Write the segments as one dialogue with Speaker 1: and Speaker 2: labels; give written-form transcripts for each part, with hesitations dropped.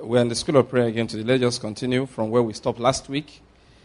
Speaker 1: we're in the School of Prayer again today. Let's just continue from where we stopped last week.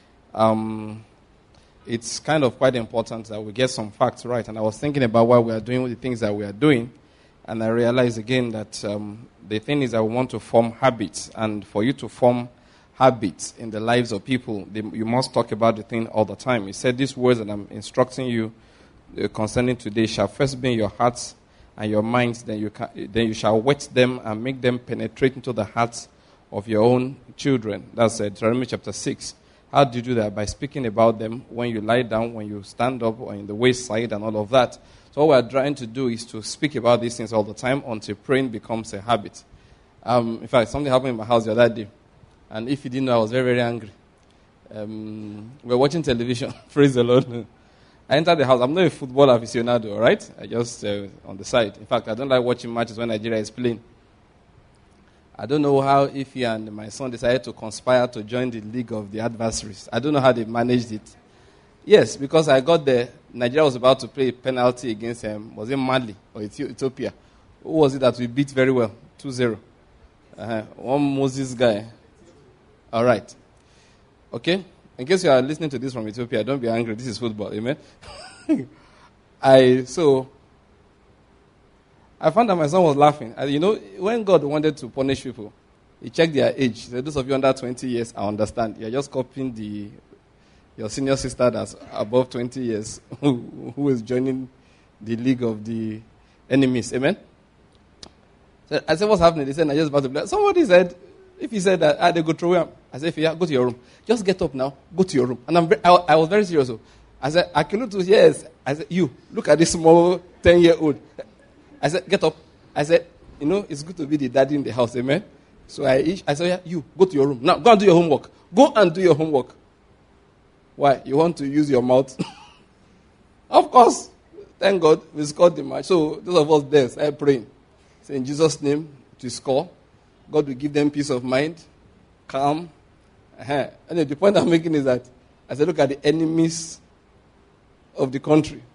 Speaker 1: It's kind of quite important that we get some facts right. And I was thinking about why we are doing the things that we are doing. And I realized again that the thing is that we want to form habits. And for you to form habits in the lives of people, you must talk about the thing all the time. He said, these words that I'm instructing you concerning today shall first be in your hearts and your minds, then you shall wet them and make them penetrate into the hearts of your own children. That's Deuteronomy chapter 6. How do you do that? By speaking about them when you lie down, when you stand up, or in the wayside and all of that. So what we're trying to do is to speak about these things all the time until praying becomes a habit. In fact, something happened in my house the other day. And if you didn't know, I was very, very angry. We were watching television. Praise the Lord. I entered the house. I'm not a football aficionado, all right? I just on the side. In fact, I don't like watching matches when Nigeria is playing. I don't know how Ify and my son decided to conspire to join the league of the adversaries. I don't know how they managed it. Yes, because I got there. Nigeria was about to play a penalty against was it Mali or Ethiopia? Who was it that we beat very well? 2-0. One Moses guy. All right. Okay? In case you are listening to this from Ethiopia, don't be angry. This is football. Amen? I found that my son was laughing. When God wanted to punish people, he checked their age. He said, those of you under 20 years, I understand. You're just copying your senior sister that's above 20 years who is joining the league of the enemies. Amen? So I said, what's happening? They said, I just about to play. Somebody said, if he said that, they go throw him. I said, yeah, go to your room. Just get up now. Go to your room. And I was very serious. I said, Akilutu, yes. I said, you, look at this small 10-year-old. I said, get up. I said, it's good to be the daddy in the house, amen? So I said, yeah, you, go to your room. Now, go and do your homework. Go and do your homework. Why? You want to use your mouth? Of course. Thank God, we scored the match. So, those of us there, started praying. Say, in Jesus' name, to score. God will give them peace of mind, calm. And the point I'm making is that, I said, look at the enemies of the country.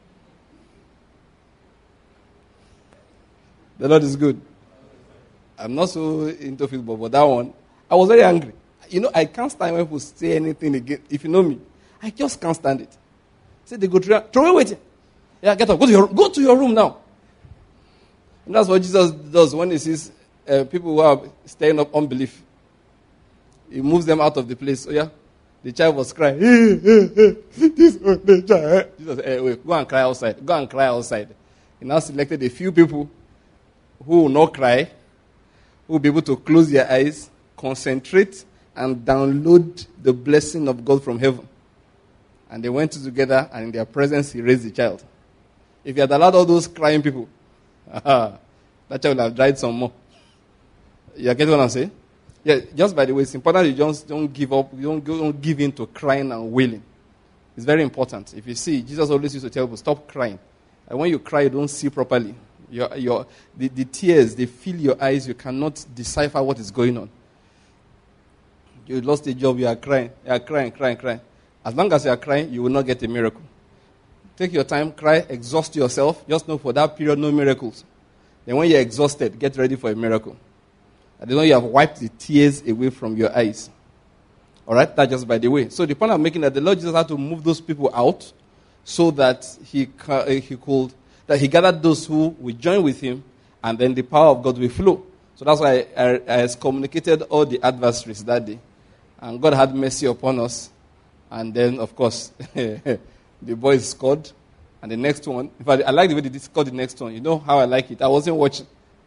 Speaker 1: The Lord is good. I'm not so into football, but that one, I was very angry. I can't stand when people say anything again. If you know me, I just can't stand it. Say they go throw away. Yeah, get up. Go to your room now. And that's what Jesus does when he sees people who are stirring up unbelief. He moves them out of the place. Oh yeah, the child was crying. This was the child. Jesus said, wait, go and cry outside. Go and cry outside. He now selected a few people who will not cry, who will be able to close their eyes, concentrate, and download the blessing of God from heaven. And they went together, and in their presence, he raised the child. If he had allowed all those crying people, that child would have died some more. You get what I'm saying? Yeah, just by the way, it's important you just don't give up, you don't give in to crying and wailing. It's very important. If you see, Jesus always used to tell people, stop crying. And when you cry, you don't see properly. The tears, they fill your eyes. You cannot decipher what is going on. You lost a job, you are crying. You are crying. As long as you are crying, you will not get a miracle. Take your time, cry, exhaust yourself. Just know for that period, no miracles. Then when you're exhausted, get ready for a miracle. And then you have wiped the tears away from your eyes. All right? That's just by the way. So the point I'm making is that the Lord Jesus had to move those people out so that he gathered those who will join with him, and then the power of God will flow. So that's why I excommunicated all the adversaries that day. And God had mercy upon us. And then, of course, the boys scored. And the next one, in fact, I like the way they scored the next one. You know how I like it? I wasn't watching.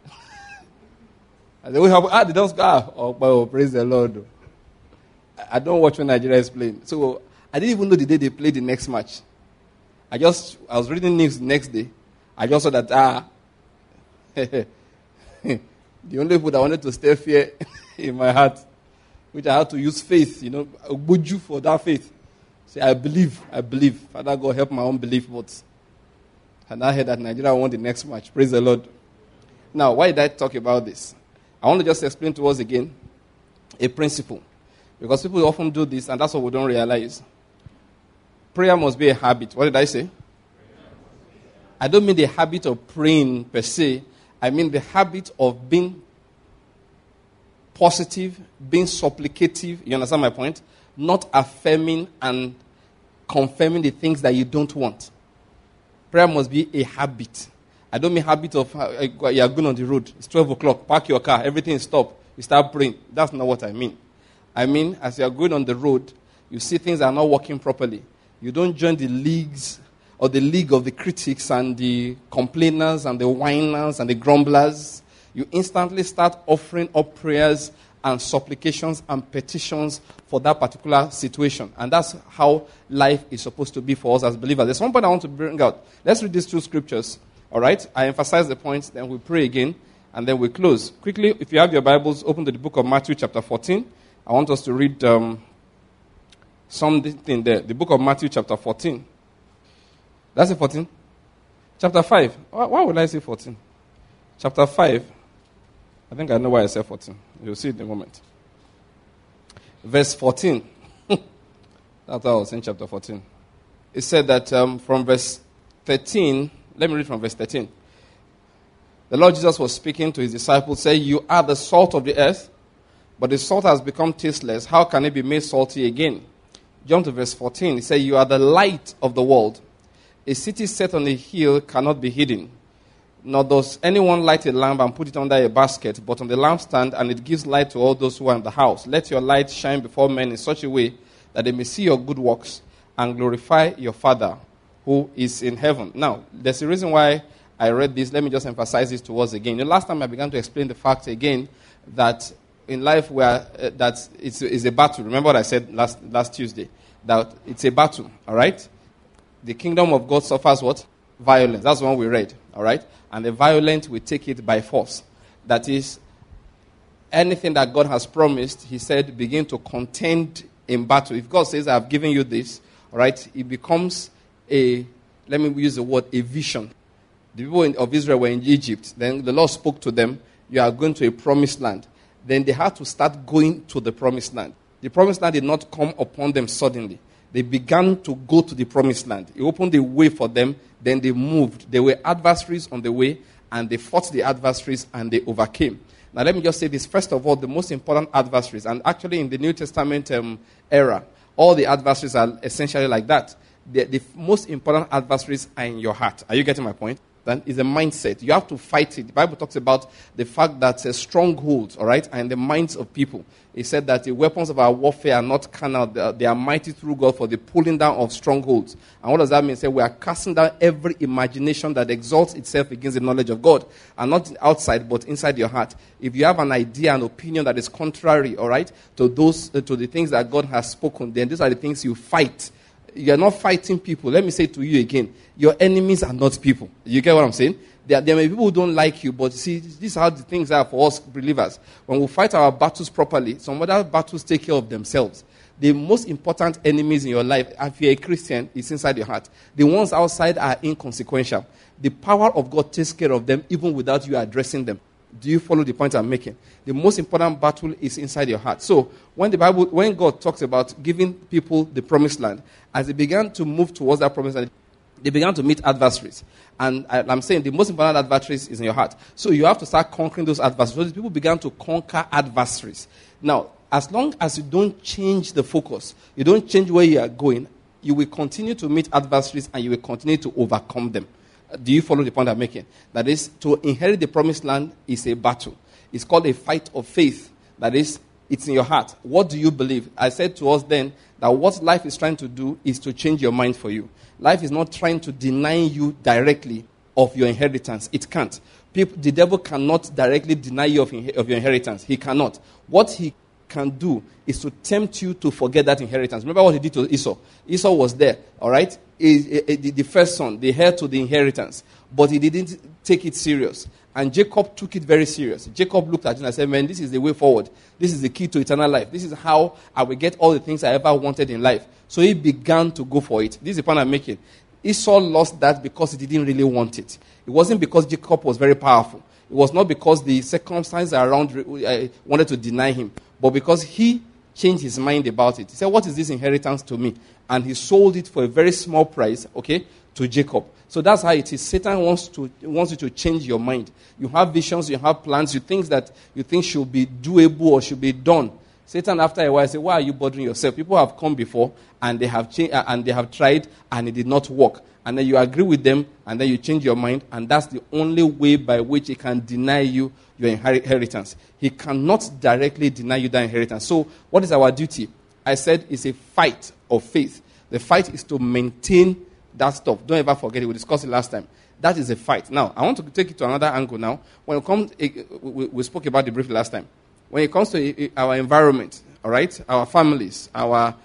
Speaker 1: And they don't score. Oh, praise the Lord. I don't watch when Nigeria is playing. So I didn't even know the day they played the next match. I was reading news the next day. I just saw that, the only people that wanted to stir fear in my heart, which I had to use faith, Obuju for that faith. Say, I believe. Father God, help my unbelief. And I heard that Nigeria won the next match. Praise the Lord. Now, why did I talk about this? I want to just explain to us again a principle. Because people often do this, and that's what we don't realize. Prayer must be a habit. What did I say? I don't mean the habit of praying per se. I mean the habit of being positive, being supplicative. You understand my point? Not affirming and confirming the things that you don't want. Prayer must be a habit. I don't mean habit of you are going on the road. It's 12 o'clock. Park your car. Everything is stopped. You start praying. That's not what I mean. I mean, as you are going on the road, you see things are not working properly. You don't join the leagues or the league of the critics and the complainers and the whiners and the grumblers. You instantly start offering up prayers and supplications and petitions for that particular situation. And that's how life is supposed to be for us as believers. There's one point I want to bring out. Let's read these two scriptures. All right? I emphasize the points, then we pray again, and then we close. Quickly, if you have your Bibles, open to the book of Matthew chapter 14. I want us to read something there. The book of Matthew chapter 14. That's it, 14? Chapter 5. Why would I say 14? Chapter 5. I think I know why I said 14. You'll see it in a moment. Verse 14. That's what I was saying, chapter 14. It said that from verse 13, let me read from verse 13. The Lord Jesus was speaking to his disciples, saying, "You are the salt of the earth, but the salt has become tasteless. How can it be made salty again?" Jump to verse 14. It says, "You are the light of the world. A city set on a hill cannot be hidden. Nor does anyone light a lamp and put it under a basket, but on the lampstand, and it gives light to all those who are in the house. Let your light shine before men in such a way that they may see your good works and glorify your Father who is in heaven." Now, there's a reason why I read this. Let me just emphasize this to us again. The last time I began to explain the fact again that in life that it's a battle. Remember what I said last Tuesday? That it's a battle, all right? The kingdom of God suffers what? Violence. That's the one we read, all right? And the violent will take it by force. That is, anything that God has promised, he said, begin to contend in battle. If God says, "I have given you this," all right, it becomes let me use the word, a vision. The people of Israel were in Egypt. Then the Lord spoke to them, "You are going to a promised land." Then they had to start going to the promised land. The promised land did not come upon them suddenly. They began to go to the promised land. He opened the way for them. Then they moved. There were adversaries on the way, and they fought the adversaries, and they overcame. Now, let me just say this. First of all, the most important adversaries, and actually in the New Testament era, all the adversaries are essentially like that. The most important adversaries are in your heart. Are you getting my point? That is a mindset. You have to fight it. The Bible talks about the fact that strongholds, all right, are in the minds of people. It said that the weapons of our warfare are not carnal. They are mighty through God for the pulling down of strongholds. And what does that mean? It said we are casting down every imagination that exalts itself against the knowledge of God. And not outside, but inside your heart. If you have an idea, an opinion that is contrary, all right, to the things that God has spoken, then these are the things you fight. You are not fighting people. Let me say to you again, your enemies are not people. You get what I'm saying? There may be people who don't like you, but see, this is how the things are for us believers. When we fight our battles properly, some other battles take care of themselves. The most important enemies in your life, if you're a Christian, is inside your heart. The ones outside are inconsequential. The power of God takes care of them even without you addressing them. Do you follow the point I'm making? The most important battle is inside your heart. So, when God talks about giving people the promised land, as they began to move towards that promised land, they began to meet adversaries. And I'm saying the most important adversaries is in your heart. So you have to start conquering those adversaries. So these people began to conquer adversaries. Now, as long as you don't change the focus, you don't change where you are going, you will continue to meet adversaries and you will continue to overcome them. Do you follow the point I'm making? That is, to inherit the promised land is a battle. It's called a fight of faith. That is, it's in your heart. What do you believe? I said to us then that what life is trying to do is to change your mind for you. Life is not trying to deny you directly of your inheritance. It can't. The devil cannot directly deny you of your inheritance. He cannot. What he can do is to tempt you to forget that inheritance. Remember what he did to Esau? Esau was there, all right? The first son, the heir to the inheritance. But he didn't take it serious. And Jacob took it very serious. Jacob looked at it and said, "Man, this is the way forward. This is the key to eternal life. This is how I will get all the things I ever wanted in life." So he began to go for it. This is the point I'm making. Esau lost that because he didn't really want it. It wasn't because Jacob was very powerful. It was not because the circumstances around wanted to deny him. But because he changed his mind about it. He said, what is this inheritance to me? And he sold it for a very small price, okay, to Jacob. So that's how it is. Satan wants you to change your mind. You have visions, you have plans, you think should be doable or should be done. Satan, after a while, say, why are you bothering yourself? People have come before and they have changed, and they have tried and it did not work. And then you agree with them and then you change your mind, and that's the only way by which he can deny you your inheritance. He cannot directly deny you that inheritance. So what is our duty? I said it's a fight of faith. The fight is to maintain that stuff. Don't ever forget it. We discussed it last time. That is a fight. Now, I want to take it to another angle now. When it comes, we spoke about it briefly last time. When it comes to our environment, all right, our families, our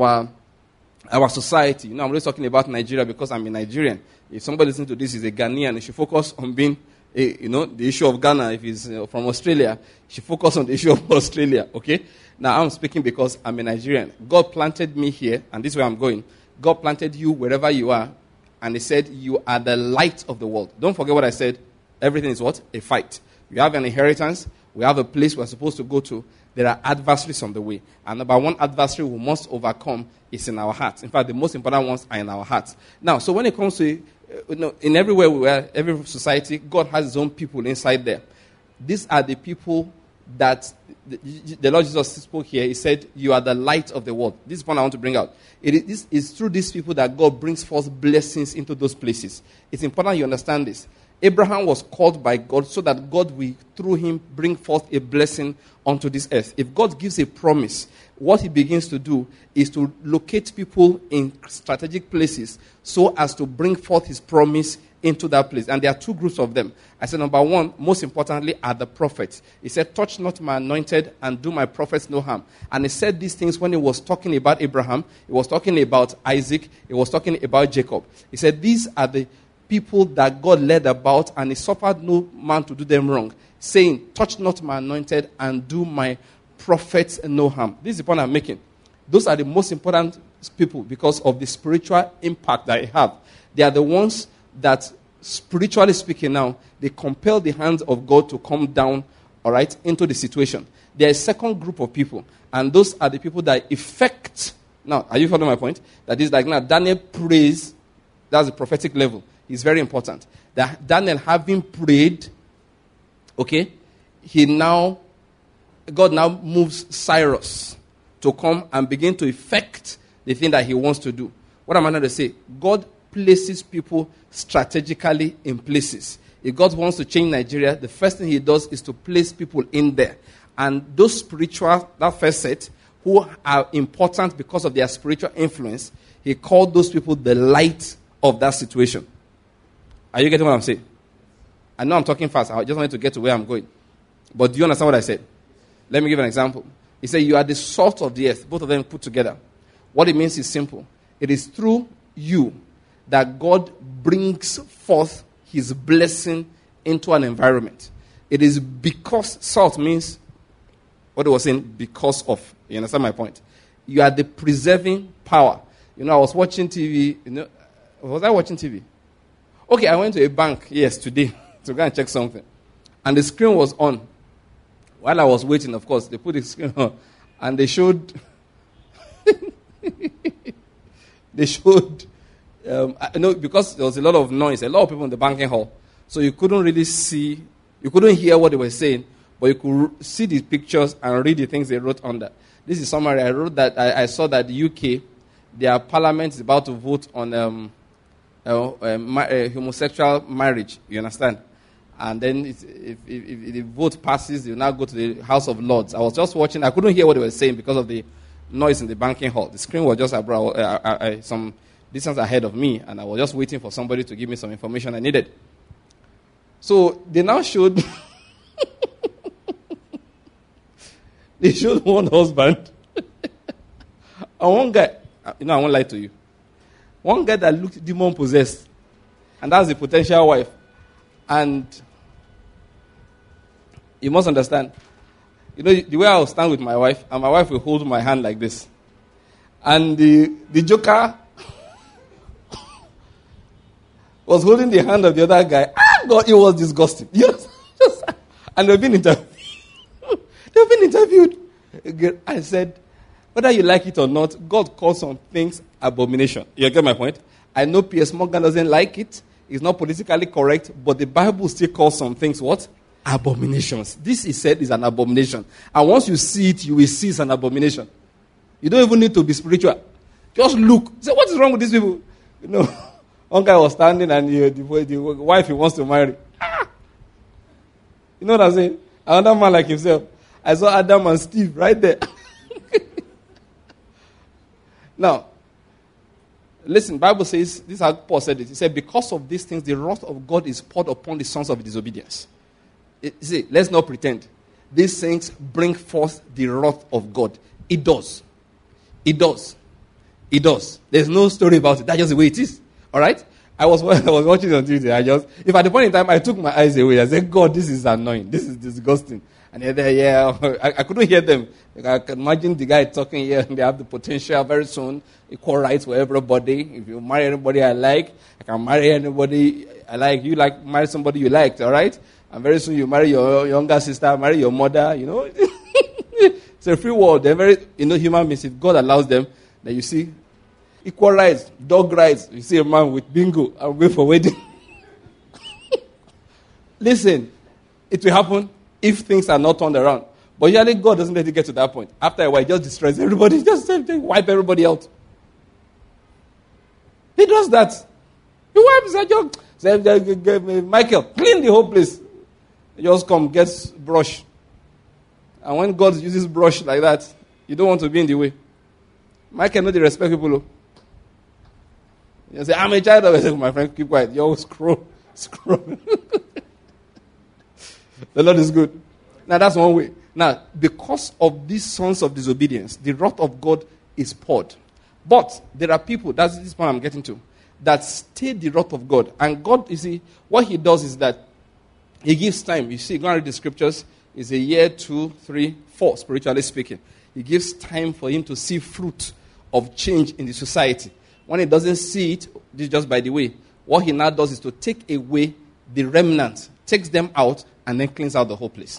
Speaker 1: society. I'm always talking about Nigeria because I'm a Nigerian. If somebody listening to this is a Ghanaian, they should focus on being, the issue of Ghana. If he's from Australia, he should focus on the issue of Australia, okay? Now, I'm speaking because I'm a Nigerian. God planted me here, and this is where I'm going. God planted you wherever you are, and he said you are the light of the world. Don't forget what I said. Everything is what? A fight. We have an inheritance. We have a place we're supposed to go to. There are adversaries on the way. And number one adversary we must overcome is in our hearts. In fact, the most important ones are in our hearts. Now, so when it comes to, in everywhere we are, every society, God has his own people inside there. These are the people that the Lord Jesus spoke here. He said, you are the light of the world. This is the point I want to bring out. This is through these people that God brings forth blessings into those places. It's important you understand this. Abraham was called by God so that God will, through him, bring forth a blessing onto this earth. If God gives a promise, what he begins to do is to locate people in strategic places so as to bring forth his promise into that place. And there are two groups of them. I said, number one, most importantly, are the prophets. He said, touch not my anointed and do my prophets no harm. And he said these things when he was talking about Abraham. He was talking about Isaac. He was talking about Jacob. He said, these are the people that God led about, and he suffered no man to do them wrong, saying, touch not my anointed and do my prophets no harm. This is the point I'm making. Those are the most important people because of the spiritual impact that they have. They are the ones that, spiritually speaking now, they compel the hands of God to come down, all right, into the situation. There is a second group of people, and those are the people that effect. Now, are you following my point? That is like now, Daniel prays, that's the prophetic level. It's very important. That Daniel, having prayed, okay, God now moves Cyrus to come and begin to effect the thing that he wants to do. What am I trying to say? God places people strategically in places. If God wants to change Nigeria, the first thing he does is to place people in there. And those spiritual, that first set, who are important because of their spiritual influence, he called those people the light of that situation. Are you getting what I'm saying? I know I'm talking fast. I just wanted to get to where I'm going. But do you understand what I said? Let me give an example. He said, you are the salt of the earth, both of them put together. What it means is simple. It is through you that God brings forth his blessing into an environment. It is because salt means, what I was saying, because of. You understand my point? You are the preserving power. I was watching TV. Was I watching TV? Okay, I went to a bank, today, to go and check something. And the screen was on. While I was waiting, of course, they put the screen on. And they showed, because there was a lot of noise, a lot of people in the banking hall. So you couldn't really see, you couldn't hear what they were saying, but you could see the pictures and read the things they wrote under. This is summary. I saw that the UK, their parliament is about to vote on homosexual marriage, you understand? And then if the vote passes, they will now go to the House of Lords. I was just watching. I couldn't hear what they were saying because of the noise in the banking hall. The screen was just some distance ahead of me, and I was just waiting for somebody to give me some information I needed. So they now showed they showed one husband and one guy. I won't lie to you. One guy that looked demon-possessed. And that's the potential wife. And you must understand. The way I will stand with my wife, and my wife will hold my hand like this. And the joker was holding the hand of the other guy. God, it was disgusting. And they've been interviewed. I said, Whether you like it or not, God calls some things abomination. You get my point? I know P.S. Morgan doesn't like it. It's not politically correct, but the Bible still calls some things what? Abominations. This, he said, is an abomination. And once you see it, you will see it's an abomination. You don't even need to be spiritual. Just look. Say, what is wrong with these people? You know, one guy was standing and the wife he wants to marry. Ah! You know what I'm saying? Another man like himself. I saw Adam and Steve right there. Now, listen, Bible says, this is how Paul said it. He said, because of these things, the wrath of God is poured upon the sons of disobedience. See, let's not pretend. These things bring forth the wrath of God. It does. It does. It does. There's no story about it. That's just the way it is. All right? I was watching it on Tuesday. If at the point in time I took my eyes away, I said, God, this is annoying. This is disgusting. And I couldn't hear them. I can imagine the guy talking here, and they have the potential very soon, equal rights for everybody. If you marry anybody I like, I can marry anybody I like. You like marry somebody you liked, all right? And very soon you marry your younger sister, marry your mother, you know. It's a free world. They're very, human beings. If God allows them, then you see equal rights, dog rights. You see a man with bingo and wait for wedding. Listen, it will happen if things are not turned around. But usually God doesn't let it get to that point. After a while, he just destroys everybody. Just wipe everybody out. He does that. He wipes a joke. Say, Michael, clean the whole place. He just come, gets brush. And when God uses brush like that, you don't want to be in the way. Michael, know they respect people. You say, I'm a child of a my friend, keep quiet. You scroll. The Lord is good. Now, that's one way. Now, because of these sons of disobedience, the wrath of God is poured. But there are people, that's this point I'm getting to, that stay the wrath of God. And God, you see, what he does is that he gives time. You see, go and read the scriptures. It's a year, 2, 3, 4, spiritually speaking. He gives time for him to see fruit of change in the society. When he doesn't see it, this is just by the way, what he now does is to take away the remnant, takes them out, and then cleans out the whole place.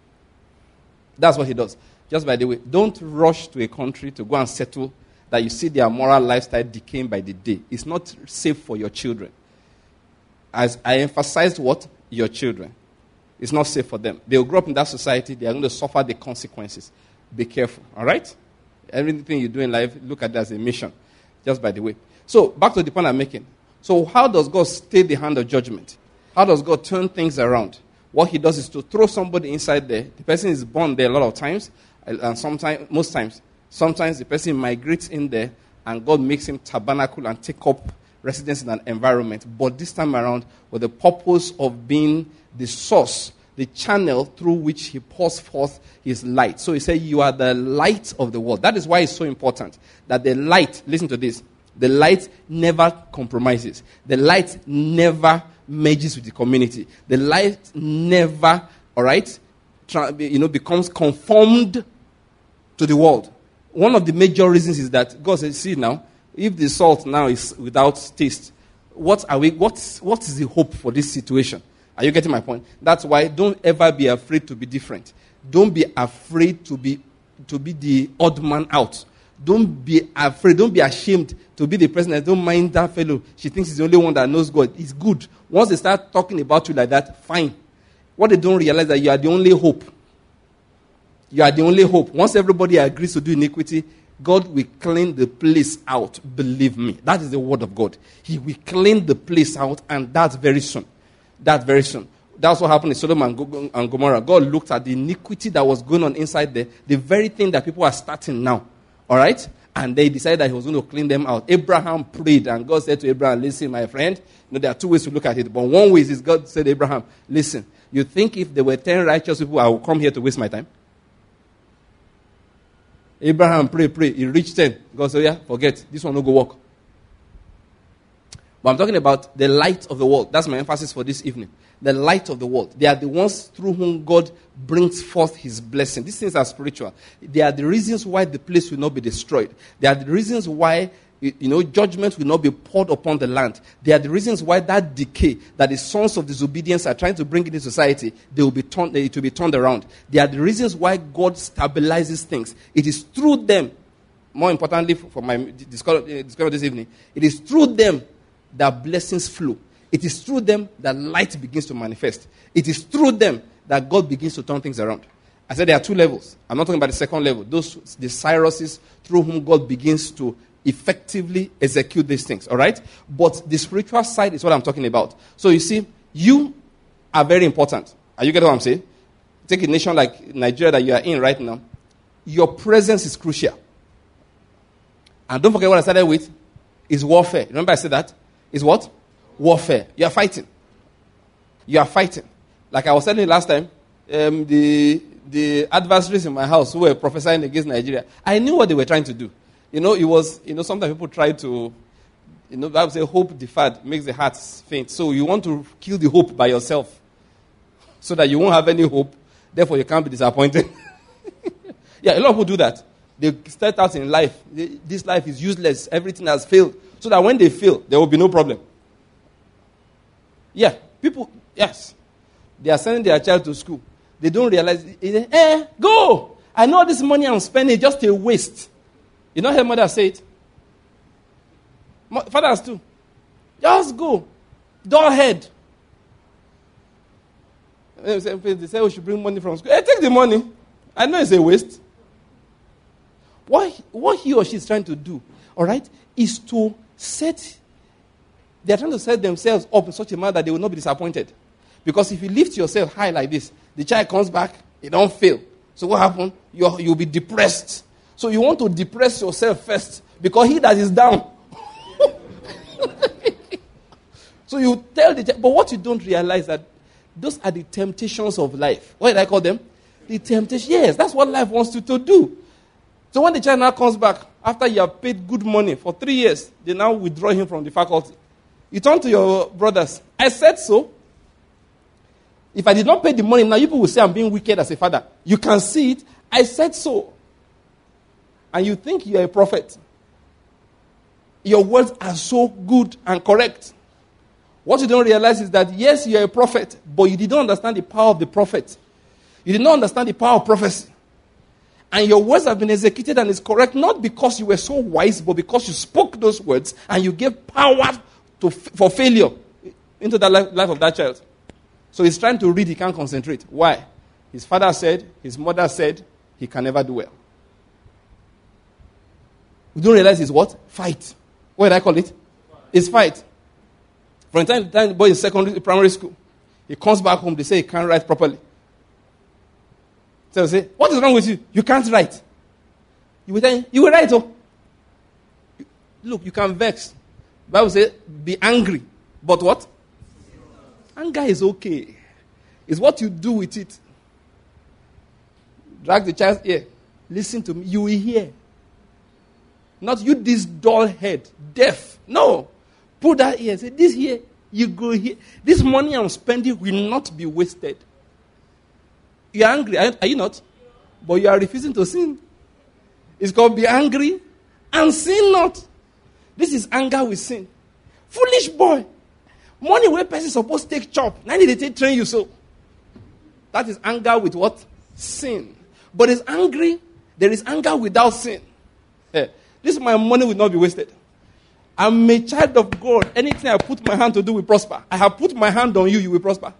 Speaker 1: That's what he does. Just by the way, don't rush to a country to go and settle that you see their moral lifestyle decaying by the day. It's not safe for your children. As I emphasized what? Your children. It's not safe for them. They'll grow up in that society. They are going to suffer the consequences. Be careful. All right? Everything you do in life, look at that as a mission. Just by the way. So, back to the point I'm making. So, how does God stay the hand of judgment? How does God turn things around? What he does is to throw somebody inside there. The person is born there a lot of times. And sometimes the person migrates in there and God makes him tabernacle and take up residence in an environment. But this time around, with the purpose of being the source, the channel through which he pours forth his light. So he said, you are the light of the world. That is why it's so important that the light, listen to this, the light never compromises. The light never merges with the community. The light never, all right, becomes conformed to the world. One of the major reasons is that God says, see now, if the salt now is without taste, what is the hope for this situation? Are you getting my point? That's why don't ever be afraid to be different. Don't be afraid to be the odd man out. Don't be afraid. Don't be ashamed to be the person that don't mind that fellow. She thinks he's the only one that knows God. It's good. Once they start talking about you like that, fine. What they don't realize is that you are the only hope. You are the only hope. Once everybody agrees to do iniquity, God will clean the place out. Believe me. That is the word of God. He will clean the place out, and that's very soon. That's very soon. That's what happened in Sodom and Gomorrah. God looked at the iniquity that was going on inside there, the very thing that people are starting now. All right? And they decided that he was going to clean them out. Abraham prayed, and God said to Abraham, listen, my friend, there are two ways to look at it. But one way is God said to Abraham, listen, you think if there were 10 righteous people, I will come here to waste my time? Abraham pray. He reached 10. God said, yeah, forget. This one will go work. But I'm talking about the light of the world. That's my emphasis for this evening. The light of the world. They are the ones through whom God brings forth his blessing. These things are spiritual. They are the reasons why the place will not be destroyed. They are the reasons why, judgment will not be poured upon the land. They are the reasons why that decay, that the sons of disobedience are trying to bring into society, it will be turned around. They are the reasons why God stabilizes things. It is through them more importantly for my discovery this evening, it is through them that blessings flow. It is through them that light begins to manifest. It is through them that God begins to turn things around. I said there are two levels. I'm not talking about the second level. Those, the Cyruses through whom God begins to effectively execute these things. All right? But the spiritual side is what I'm talking about. So you see, you are very important. Are you getting what I'm saying? Take a nation like Nigeria that you are in right now. Your presence is crucial. And don't forget what I started with. Is warfare. Remember I said that? Is what? Warfare. You are fighting. You are fighting. Like I was telling you last time, the adversaries in my house who were prophesying against Nigeria, I knew what they were trying to do. It was, sometimes people try to, the Bible says hope deferred makes the heart faint. So you want to kill the hope by yourself so that you won't have any hope. Therefore, you can't be disappointed. Yeah, a lot of people do that. They start out in life. This life is useless. Everything has failed. So that when they fail, there will be no problem. Yeah, people, yes. They are sending their child to school. They don't realize, go! I know this money I'm spending is just a waste. You know how mother say it? Fathers too. Just go. Door head. They say we should bring money from school. Hey, take the money. I know it's a waste. What he or she is trying to do, all right, is to they're trying to set themselves up in such a manner that they will not be disappointed. Because if you lift yourself high like this, the child comes back, it don't fail. So what happens? You'll be depressed. So you want to depress yourself first, because he that is down. So you tell the child, but what you don't realize that those are the temptations of life. What did I call them? The temptation. Yes, that's what life wants you to do. So when the child now comes back, after you have paid good money for 3 years, they now withdraw him from the faculty. You turn to your brothers. I said so. If I did not pay the money, now people will say I'm being wicked as a father. You can see it. I said so. And you think you are a prophet. Your words are so good and correct. What you don't realize is that, yes, you are a prophet, but you did not understand the power of the prophet. You did not understand the power of prophecy. And your words have been executed and is correct, not because you were so wise, but because you spoke those words and you gave power for failure into the life of that child. So he's trying to read, he can't concentrate. Why? His father said, his mother said, he can never do well. You don't realize it's what? Fight. What did I call it? It's fight. From time to time, the boy in primary school, he comes back home, they say he can't write properly. So they say, what is wrong with you? You can't write. You will write, oh. Look, you can vex. The Bible says, be angry. But what? Anger is okay. It's what you do with it. Drag the child's ear. Listen to me. You will hear. Not you, this dull head, deaf. No. Put that ear. Say, this here, you go here. This money I'm spending will not be wasted. You are angry, are you not? But you are refusing to sin. It's called be angry and sin not. This is anger with sin. Foolish boy. Money where person supposed to take chop. Now they take train you so. That is anger with what? Sin. But it's angry. There is anger without sin. This my money will not be wasted. I'm a child of God. Anything I put my hand to do will prosper. I have put my hand on you, you will prosper.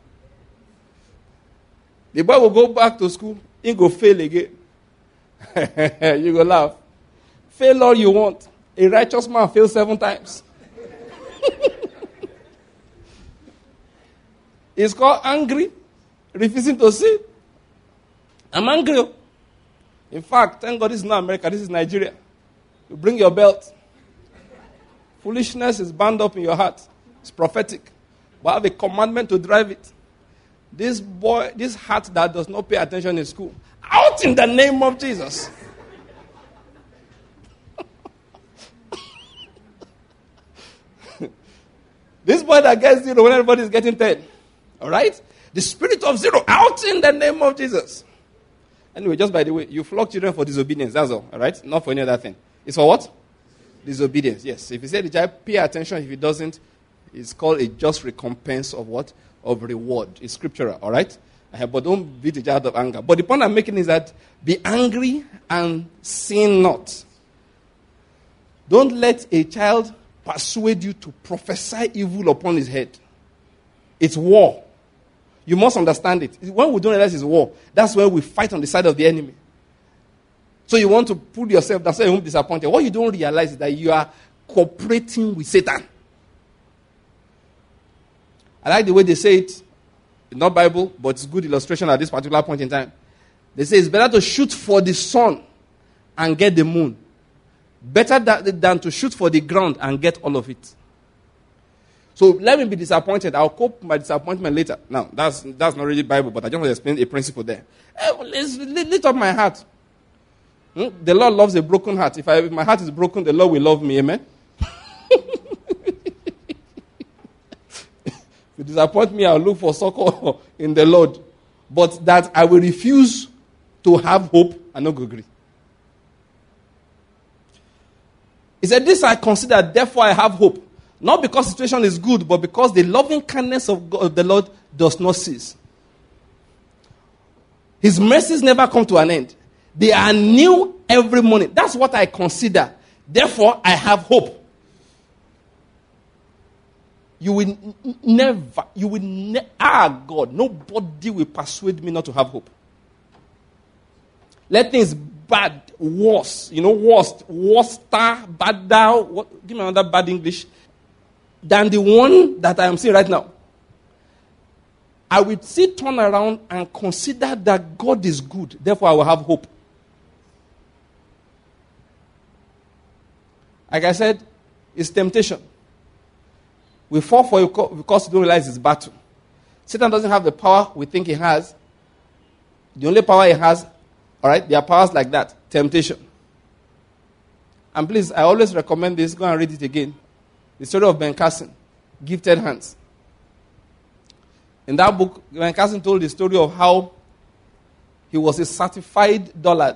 Speaker 1: The boy will go back to school. He go fail again. You go laugh. Fail all you want. A righteous man fails 7 times. It's called angry, refusing to sin. I'm angry. In fact, thank God this is not America, this is Nigeria. You bring your belt. Foolishness is bound up in your heart. It's prophetic. But I have a commandment to drive it. This boy, this heart that does not pay attention in school, out in the name of Jesus. This boy that gets 0 when everybody is getting 10. All right? The spirit of 0, out in the name of Jesus. Anyway, just by the way, you flog children for disobedience, that's all right? Not for any other thing. It's for what? Disobedience, yes. If you say the child, pay attention. If he doesn't, it's called a just recompense of what? Of reward. It's scriptural, all right? But don't beat the child of anger. But the point I'm making is that be angry and sin not. Don't let a child persuade you to prophesy evil upon his head. It's war. You must understand it. When we don't realize it's war, that's where we fight on the side of the enemy. So you want to pull yourself down, say you're disappointed. What you don't realize is that you are cooperating with Satan. I like the way they say it. It's not Bible, but it's good illustration at this particular point in time. They say it's better to shoot for the sun and get the moon. Better than to shoot for the ground and get all of it. So let me be disappointed. I'll cope my disappointment later. Now, that's not really Bible, but I just want to explain a principle there. Lift up my heart. The Lord loves a broken heart. If my heart is broken, the Lord will love me. Amen? If you disappoint me, I'll look for succor in the Lord. But that I will refuse to have hope and not agree. He said, this I consider, therefore I have hope. Not because the situation is good, but because the loving kindness of God, the Lord does not cease. His mercies never come to an end. They are new every morning. That's what I consider. Therefore, I have hope. You will never, God, nobody will persuade me not to have hope. Let things bad, worse, worster, badder, give me another bad English, than the one that I am seeing right now. I will still turn around and consider that God is good. Therefore, I will have hope. Like I said, it's temptation. We fall for it because we don't realize it's battle. Satan doesn't have the power we think he has. The only power he has, all right, there are powers like that. Temptation. And please, I always recommend this. Go and read it again. The story of Ben Carson, Gifted Hands. In that book, Ben Carson told the story of how he was a certified dullard.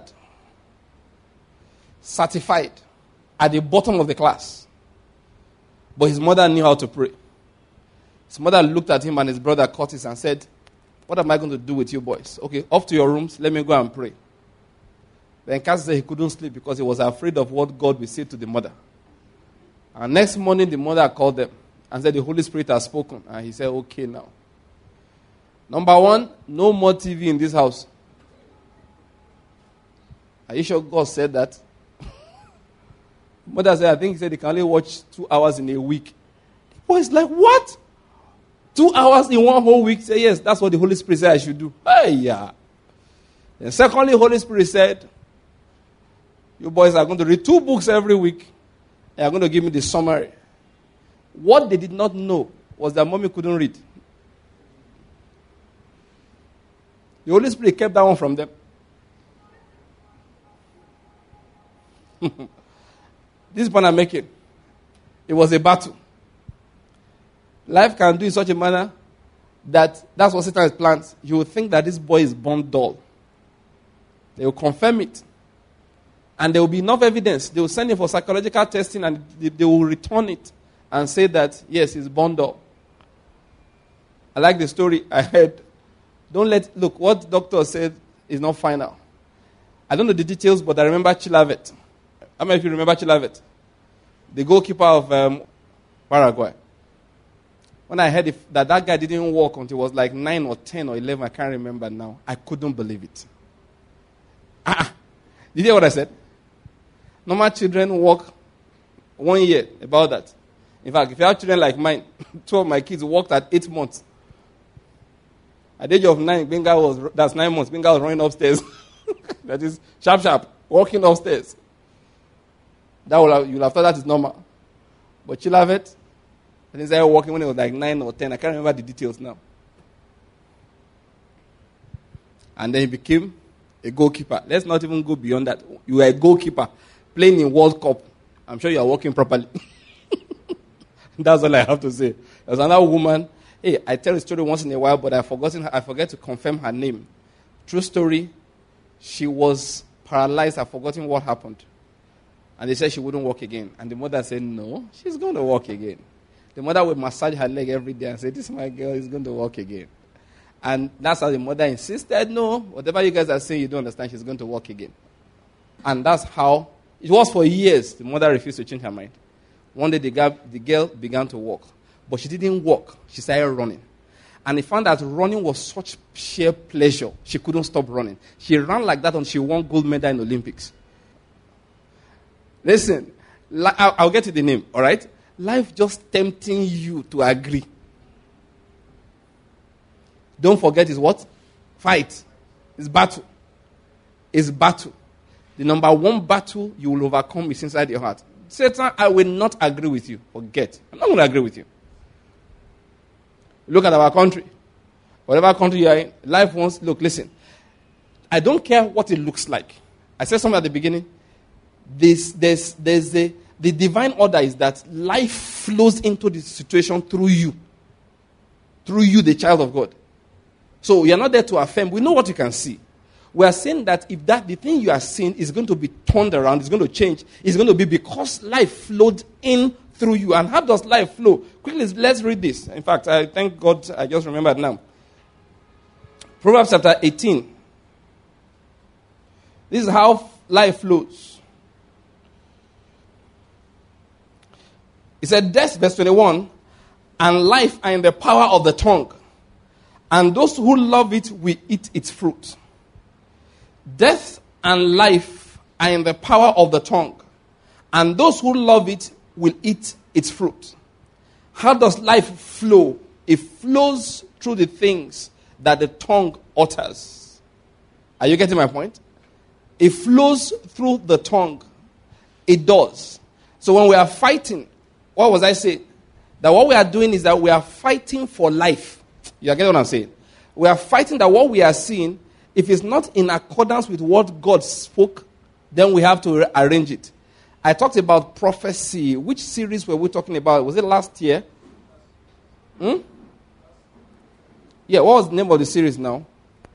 Speaker 1: Certified. At the bottom of the class. But his mother knew how to pray. His mother looked at him and his brother Curtis and said, what am I going to do with you boys? Okay, off to your rooms. Let me go and pray. Then Carson said he couldn't sleep because he was afraid of what God would say to the mother. And next morning, the mother called them and said, the Holy Spirit has spoken. And he said, okay now. Number one, no more TV in this house. Are you sure God said that? Mother said, I think he said he can only watch 2 hours in a week. The boy is like, what? 2 hours in one whole week? Say, yes, that's what the Holy Spirit said I should do. Hey, yeah. And secondly, Holy Spirit said, you boys are going to read 2 books every week. And are going to give me the summary. What they did not know was that mommy couldn't read. The Holy Spirit kept that one from them. This point I'm making, it was a battle. Life can do in such a manner that that's what Satan has planned. You will think that this boy is born dull. They will confirm it. And there will be enough evidence. They will send him for psychological testing and they will return it and say that, yes, he's born dull. I like the story I heard. Look, what doctor said is not final. I don't know the details, but I remember Chilavet. How many of you remember Chilavet? The goalkeeper of Paraguay. When I heard that guy didn't walk until he was like 9 or 10 or 11, I can't remember now. I couldn't believe it. Did you hear what I said? Normal children walk 1 year, about that. In fact, if you have children like mine, 2 of my kids walked at 8 months. At the age of 9, that's 9 months, Benga was running upstairs. That is sharp, walking upstairs. You'll have thought that is normal. But Chilavet, I think he started walking when he was like 9 or 10. I can't remember the details now. And then he became a goalkeeper. Let's not even go beyond that. You were a goalkeeper playing in World Cup. I'm sure you are working properly. That's all I have to say. There's another woman. Hey, I tell the story once in a while, but I forget to confirm her name. True story. She was paralyzed. I've forgotten what happened. And they said she wouldn't walk again. And the mother said, no, she's going to walk again. The mother would massage her leg every day and say, this my girl is going to walk again. And that's how the mother insisted, no, whatever you guys are saying, you don't understand, she's going to walk again. And that's how It was for years. The mother refused to change her mind. One day the girl began to walk. But she didn't walk. She started running. And he found that running was such sheer pleasure. She couldn't stop running. She ran like that until she won gold medal in Olympics. Listen, I'll get to the name, all right? Life just tempting you to agree. Don't forget it's what? Fight. It's battle. It's battle. The number one battle you will overcome is inside your heart. Satan, I will not agree with you. Forget. I'm not going to agree with you. Look at our country. Whatever country you are in, life wants, look, listen. I don't care what it looks like. I said something at the beginning. The divine order is that life flows into the situation through you. Through you, the child of God. So you're not there to affirm. We know what you can see. We are saying that if the thing you are seeing is going to be turned around, it's going to change, it's going to be because life flowed in through you. And how does life flow? Quickly, let's read this. In fact, I thank God I just remembered now. Proverbs chapter 18. This is how life flows. It said, death, verse 21, and life are in the power of the tongue, and those who love it will eat its fruit. Death and life are in the power of the tongue, and those who love it will eat its fruit. How does life flow? It flows through the things that the tongue utters. Are you getting my point? It flows through the tongue. It does. So when we are fighting, what was I saying? That what we are doing is that we are fighting for life. You are getting what I'm saying? We are fighting that what we are seeing, if it's not in accordance with what God spoke, then we have to arrange it. I talked about prophecy. Which series were we talking about? Was it last year? Yeah, what was the name of the series now?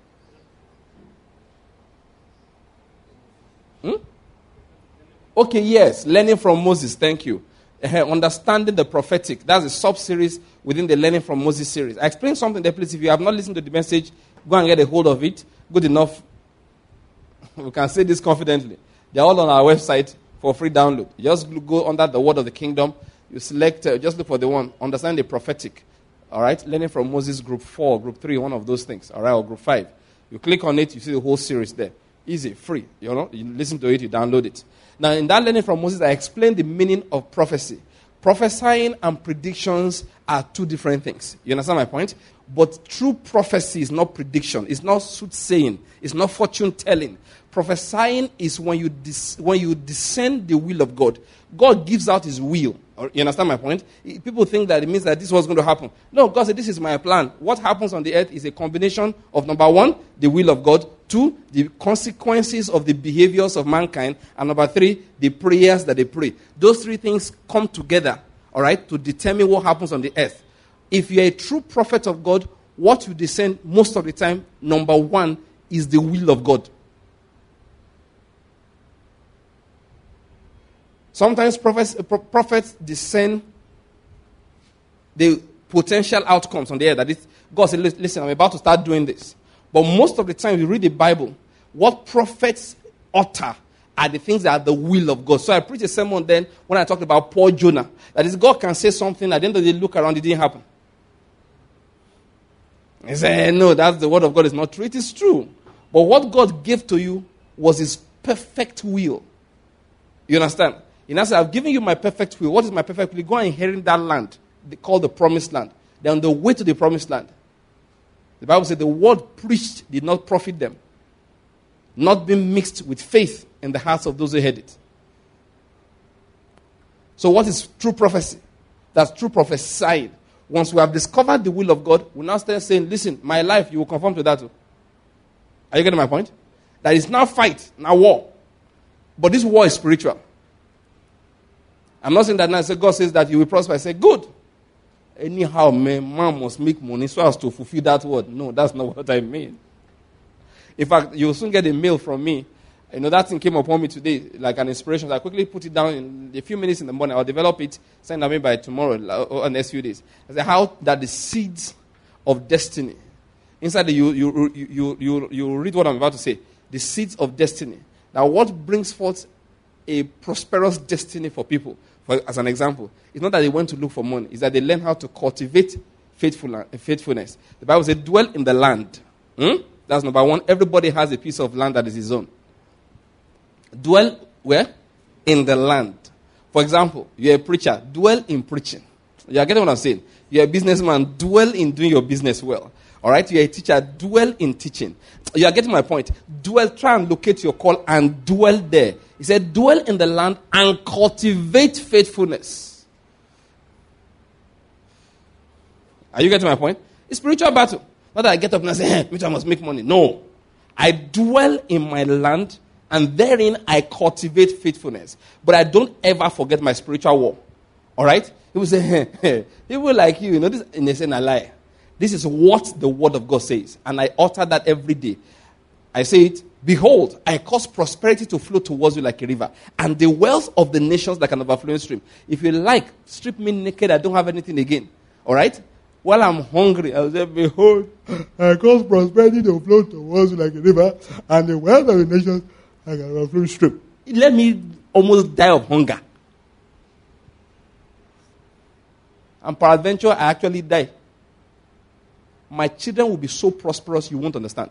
Speaker 1: Okay, yes. Learning from Moses. Thank you. Understanding the prophetic. That's a sub-series within the Learning from Moses series. I explained something there, please. If you have not listened to the message, go and get a hold of it. Good enough. We can say this confidently. They're all on our website for free download. You just go under the Word of the Kingdom. You select, just look for the one, Understand the Prophetic. All right? Learning from Moses, group 4, group 3, one of those things. All right? Or group 5. You click on it, you see the whole series there. Easy, free. You know, you listen to it, you download it. Now, in that Learning from Moses, I explained the meaning of prophecy. Prophesying and predictions are two different things. You understand my point? But true prophecy is not prediction. It's not soothsaying. It's not fortune telling. Prophesying is when you discern the will of God. God gives out his will. You understand my point? People think that it means that this was going to happen. No, God said, this is my plan. What happens on the earth is a combination of, number one, the will of God. 2, the consequences of the behaviors of mankind. And number 3, the prayers that they pray. Those 3 things come together, all right, to determine what happens on the earth. If you're a true prophet of God, what you discern most of the time, number 1, is the will of God. Sometimes prophets discern the potential outcomes on the earth. That is, God said, listen, I'm about to start doing this. But most of the time, you read the Bible, what prophets utter are the things that are the will of God. So I preached a sermon then when I talked about poor Jonah. That is, God can say something, at the end of the day, look around, it didn't happen. He said, no, that's the word of God is not true. It is true. But what God gave to you was his perfect will. You understand? And I said, I've given you my perfect will. What is my perfect will? Go and inherit that land called the promised land. They're on the way to the promised land. The Bible said the word preached did not profit them, not being mixed with faith in the hearts of those who heard it. So what is true prophecy? That's true prophesying. Once we have discovered the will of God, we now start saying, listen, my life, you will conform to that too. Are you getting my point? That is now fight, now war. But this war is spiritual. I'm not saying that now. God says that you will prosper. I say, good. Anyhow, man must make money so as to fulfill that word. No, that's not what I mean. In fact, you'll soon get a mail from me. You know, that thing came upon me today, like an inspiration. So I quickly put it down in a few minutes in the morning. I'll develop it, send it me by tomorrow or next few days. I say, how that the seeds of destiny, inside you read what I'm about to say. The seeds of destiny. Now, what brings forth a prosperous destiny for people. As an example, it's not that they went to look for money. It's that they learn how to cultivate faithfulness. The Bible says, dwell in the land. That's number one. Everybody has a piece of land that is his own. Dwell where? In the land. For example, you're a preacher. Dwell in preaching. You are getting what I'm saying? You're a businessman. Dwell in doing your business well. All right? You're a teacher. Dwell in teaching. You are getting my point. Try and locate your call and dwell there. He said, dwell in the land and cultivate faithfulness. Are you getting my point? It's spiritual battle. Not that I get up and I say, which I must make money. No. I dwell in my land and therein I cultivate faithfulness. But I don't ever forget my spiritual war. All right? People say, people like you, this, and they say, I lie. This is what the word of God says. And I utter that every day. I say it, behold, I cause prosperity to flow towards you like a river, and the wealth of the nations like an overflowing stream. If you like, strip me naked, I don't have anything again. All right? While I'm hungry, I'll say, behold, I cause prosperity to flow towards you like a river, and the wealth of the nations like an overflowing stream. Let me almost die of hunger. And peradventure, I actually die. My children will be so prosperous you won't understand.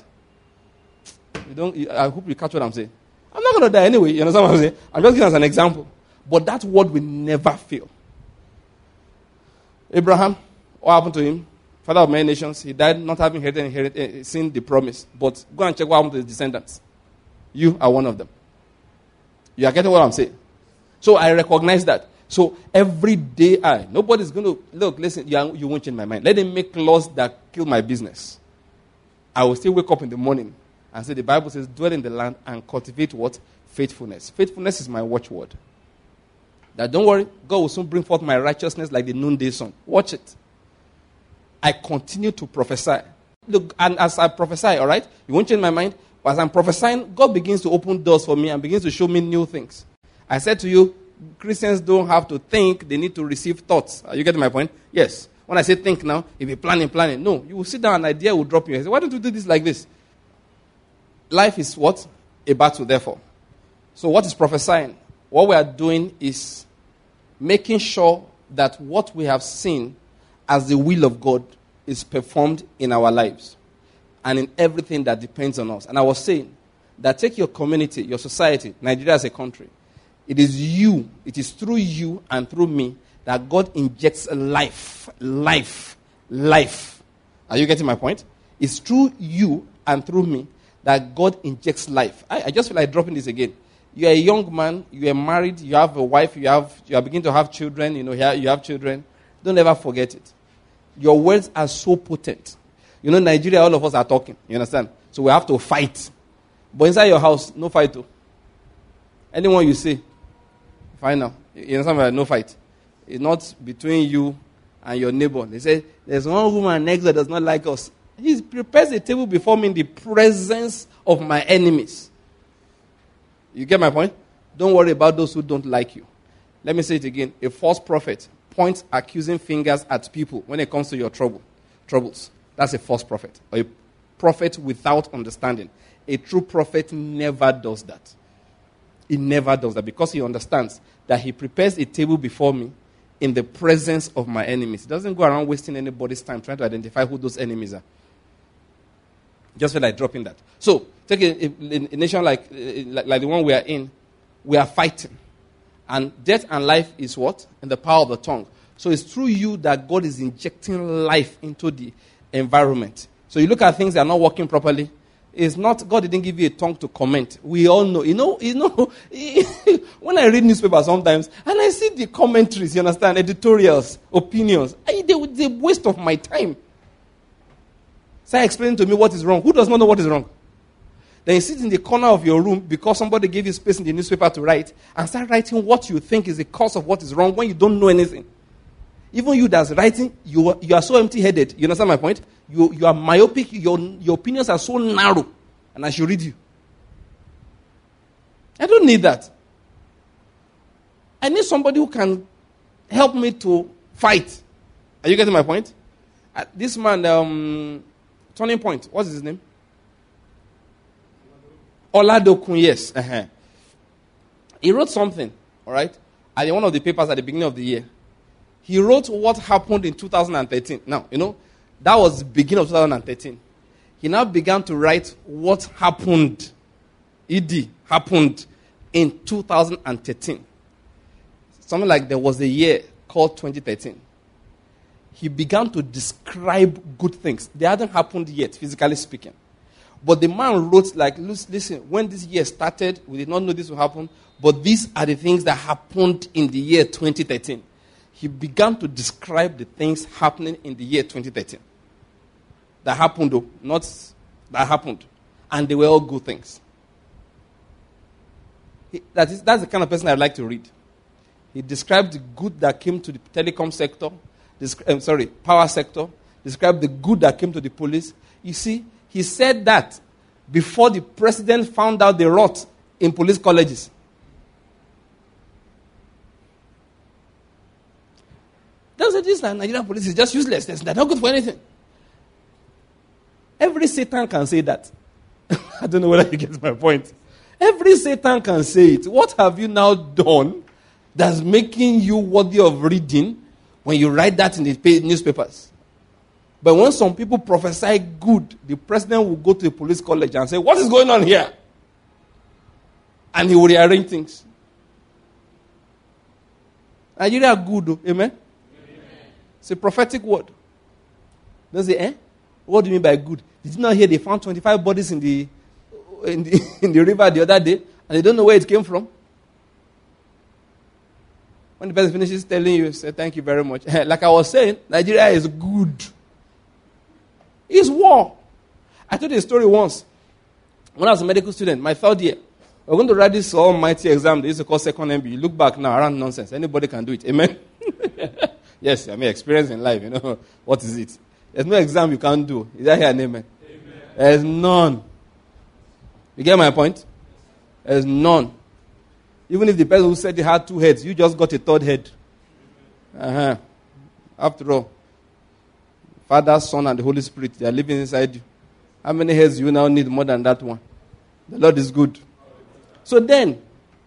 Speaker 1: I hope you catch what I'm saying. I'm not going to die anyway. You understand what I'm saying? I'm just giving as an example. But that word will never fail. Abraham, what happened to him? Father of many nations. He died not having seen the promise. But go and check what happened to his descendants. You are one of them. You are getting what I'm saying? So I recognize that. So every day nobody's going to, look, listen, you won't change my mind. Let them make laws that kill my business. I will still wake up in the morning and say the Bible says, dwell in the land and cultivate what? Faithfulness. Faithfulness is my watchword. That don't worry, God will soon bring forth my righteousness like the noonday sun. Watch it. I continue to prophesy. Look, and as I prophesy, all right, you won't change my mind. But as I'm prophesying, God begins to open doors for me and begins to show me new things. I said to you, Christians don't have to think, they need to receive thoughts. Are you getting my point? Yes. When I say think now, if you're planning. No, you will sit down, an idea will drop you. I say, why don't you do this like this? Life is what? A battle, therefore. So what is prophesying? What we are doing is making sure that what we have seen as the will of God is performed in our lives and in everything that depends on us. And I was saying that take your community, your society, Nigeria as a country. It is through you and through me that God injects life. Are you getting my point? It's through you and through me that God injects life. I just feel like dropping this again. You're a young man, you are married, you have a wife, you are beginning to have children, you have children. Don't ever forget it. Your words are so potent. Nigeria, all of us are talking, you understand? So we have to fight. But inside your house, no fight. Anyone you say, fine now. You understand? No fight. It's not between you and your neighbor. They say, there's one woman next that does not like us. He prepares a table before me in the presence of my enemies. You get my point? Don't worry about those who don't like you. Let me say it again. A false prophet points accusing fingers at people when it comes to your troubles. That's a false prophet. Or a prophet without understanding. A true prophet never does that. He never does that because he understands that he prepares a table before me in the presence of my enemies. He doesn't go around wasting anybody's time trying to identify who those enemies are. Just feel like dropping that. So, take a nation like the one we are in. We are fighting. And death and life is what? In the power of the tongue. So it's through you that God is injecting life into the environment. So you look at things that are not working properly. It's not, God didn't give you a tongue to comment. We all know. When I read newspapers sometimes, and I see the commentaries, you understand, editorials, opinions, they're a waste of my time. Start explaining to me what is wrong. Who does not know what is wrong? Then you sit in the corner of your room because somebody gave you space in the newspaper to write and start writing what you think is the cause of what is wrong when you don't know anything. Even you that's writing, you are so empty-headed. You understand my point? You are myopic. Your opinions are so narrow. And I should read you. I don't need that. I need somebody who can help me to fight. Are you getting my point? This man, Turning Point, what's his name? Oladokun, yes. He wrote something, all right, at one of the papers at the beginning of the year. He wrote what happened in 2013. Now, that was the beginning of 2013. He now began to write what happened, happened in 2013. Something like there was a year called 2013. He began to describe good things. They hadn't happened yet, physically speaking. But the man wrote like, listen, when this year started, we did not know this would happen, but these are the things that happened in the year 2013. He began to describe the things happening in the year 2013. That happened, though, not that happened. And they were all good things. That's the kind of person I'd like to read. He described the good that came to the telecom sector, power sector, described the good that came to the police. You see, he said that before the president found out the rot in police colleges. That's what it is. Nigerian police is just useless. They're not good for anything. Every Satan can say that. I don't know whether you get my point. Every Satan can say it. What have you now done that's making you worthy of reading when you write that in the newspapers? But when some people prophesy good, the president will go to the police college and say, what is going on here? And he will rearrange things. Nigeria good, though. Amen? It's a prophetic word. Don't say, what do you mean by good? Did you not hear they found 25 bodies in the river the other day, and they don't know where it came from? When the person finishes telling you, say, thank you very much. Like I was saying, Nigeria is good. It's war. I told you a story once. When I was a medical student, my third year, we were going to write this almighty exam. They used to call second MB. You look back now, around nonsense. Anybody can do it. Amen? Yes, I mean, experience in life, What is it? There's no exam you can't do. Is that here an amen? Amen. There's none. You get my point? There's none. Even if the person who said he had two heads, you just got a third head. After all, Father, Son, and the Holy Spirit, they are living inside you. How many heads do you now need more than that one? The Lord is good. So then,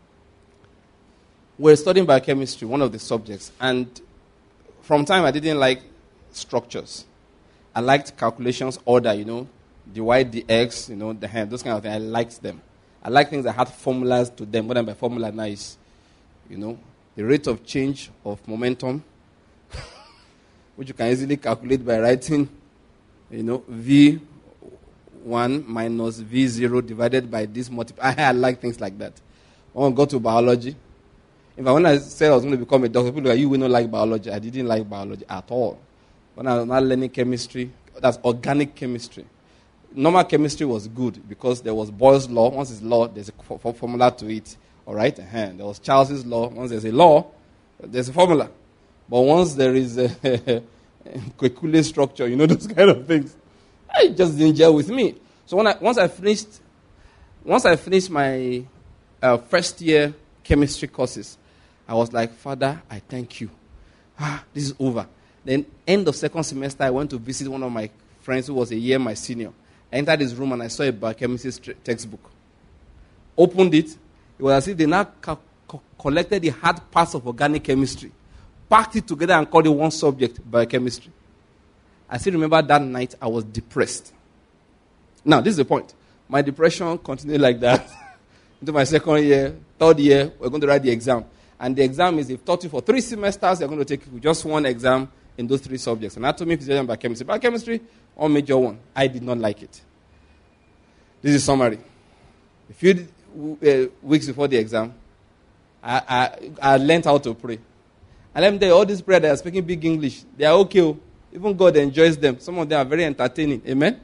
Speaker 1: we're studying biochemistry, one of the subjects. And from time, I didn't like structures. I liked calculations, order, the Y, the X, the hand, those kind of things. I liked them. I like things that had formulas to them. What I mean by formula now is, the rate of change of momentum, which you can easily calculate by writing, V1 minus V0 divided by this multiple. I like things like that. When I got to biology, in fact, when I said I was going to become a doctor, people were like, you will not like biology. I didn't like biology at all. When I was not learning chemistry, that's organic chemistry. Normal chemistry was good because there was Boyle's law. Once it's law, there's a formula to it. All right? There was Charles's law. Once there's a law, there's a formula. But once there is a Kekule structure, those kind of things, it just didn't gel with me. So once I finished my first year chemistry courses, I was like, Father, I thank you. This is over. Then end of second semester, I went to visit one of my friends who was a year my senior. I entered his room and I saw a biochemistry textbook. Opened it. It was as if they now collected the hard parts of organic chemistry, packed it together and called it one subject, biochemistry. I still remember that night I was depressed. Now, this is the point. My depression continued like that into my second year, third year, we're going to write the exam. And the exam is, they've taught you for 3 semesters, they're going to take just one exam in those 3 subjects. Anatomy, physiology, and biochemistry. Biochemistry, one major one. I did not like it. This is summary. A few weeks before the exam, I learned how to pray. And let me tell you, all these prayers that are speaking big English, they are okay. Even God enjoys them. Some of them are very entertaining. Amen?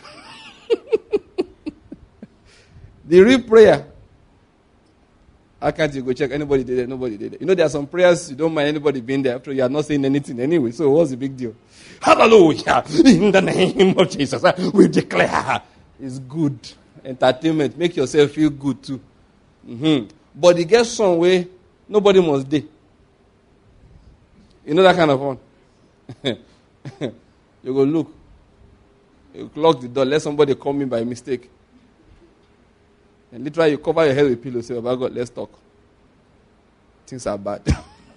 Speaker 1: The real prayer, how can't you go check? Anybody did it? Nobody did it. There are some prayers you don't mind anybody being there after you are not saying anything anyway. So what's the big deal? Hallelujah! In the name of Jesus, we declare it's good. Entertainment. Make yourself feel good too. But it gets some way, nobody must do. That kind of one. You go look. You lock the door, let somebody come in by mistake. And literally you cover your head with pillows, say, oh my God, let's talk. things are bad.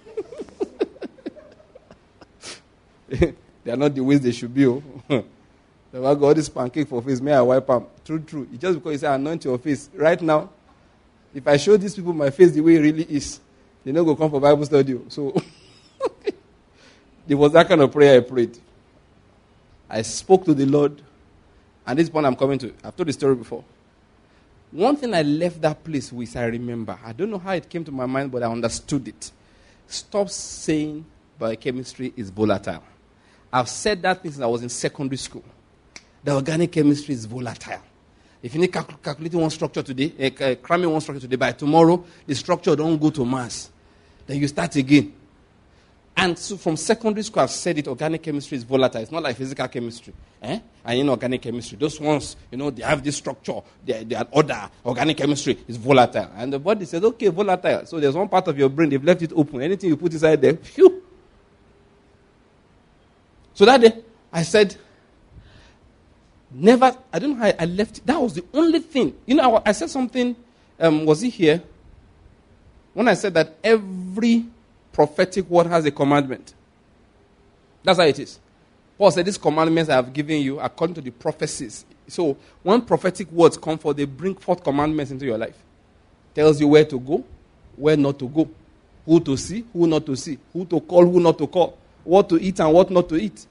Speaker 1: They are not the ways they should be. Oh. If I got this pancake for face, may I wipe them? True. It's just because you say anoint your face. Right now, if I show these people my face the way it really is, they're not going to come for Bible study. So, there was that kind of prayer I prayed. I spoke to the Lord, and this point I'm coming to. I've told the story before. One thing I left that place with, I remember. I don't know how it came to my mind, but I understood it. Stop saying biochemistry is volatile. I've said that since I was in secondary school. The organic chemistry is volatile. If you need calculating one structure today, cramming one structure today, by tomorrow, the structure don't go to Mars. Then you start again. And so from secondary school, I've said it, organic chemistry is volatile. It's not like physical chemistry. And in organic chemistry, those ones, they have this structure, they are order. Organic chemistry is volatile. And the body says, okay, volatile. So there's one part of your brain, they've left it open. Anything you put inside there, phew. So that day, I said, never, I don't know how I left it. That was the only thing. I said something, was it here? When I said that every prophetic word has a commandment. That's how it is. Paul said, these commandments I have given you according to the prophecies. So, when prophetic words come forth, they bring forth commandments into your life. Tells you where to go, where not to go. Who to see, who not to see. Who to call, who not to call. What to eat and what not to eat.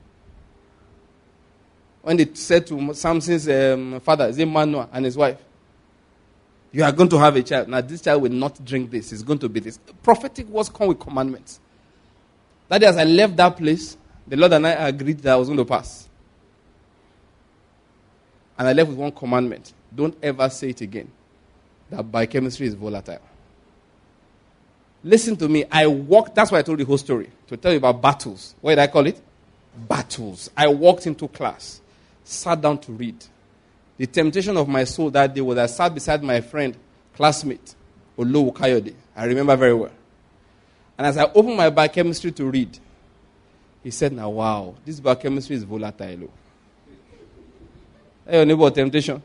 Speaker 1: When they said to Samson's father, is it Manoah and his wife, you are going to have a child. Now, this child will not drink this. It's going to be this. Prophetic words come with commandments. That day, as I left that place, the Lord and I agreed that I was going to pass. And I left with one commandment. Don't ever say it again. That biochemistry is volatile. Listen to me. I walked, that's why I told the whole story. To tell you about battles. What did I call it? Battles. I walked into class. Sat down to read. The temptation of my soul that day was I sat beside my friend, classmate, Olowo Kayode. I remember very well. And as I opened my biochemistry to read, he said, now wow, this biochemistry is volatile. Hey, your neighbor, temptation.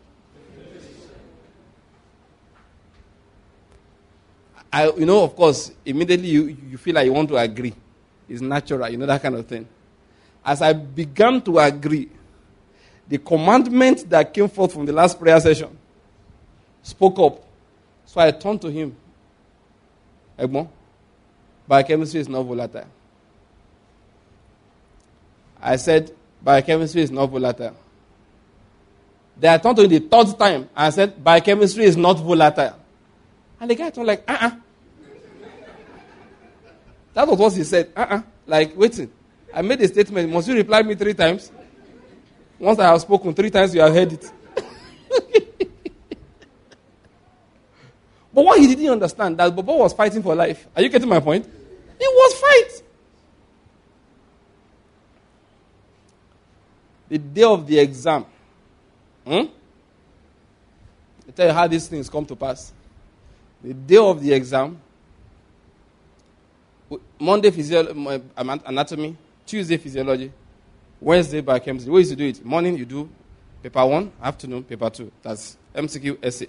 Speaker 1: Of course, immediately you feel like you want to agree. It's natural, that kind of thing. As I began to agree, the commandment that came forth from the last prayer session spoke up. So I turned to him. Egbon, biochemistry is not volatile. I said, biochemistry is not volatile. Then I turned to him the third time. And I said, biochemistry is not volatile. And the guy turned like, That was what he said. Like, waiting. I made a statement. Must you reply me 3 times? Once I have spoken 3 times, you have heard it. But what he didn't understand, that Bobo was fighting for life. Are you getting my point? He was fighting. The day of the exam. I tell you how these things come to pass. The day of the exam, Monday anatomy, Tuesday physiology, Wednesday biochemistry. The way you used to do it, morning you do paper 1, afternoon paper 2. That's MCQ essay.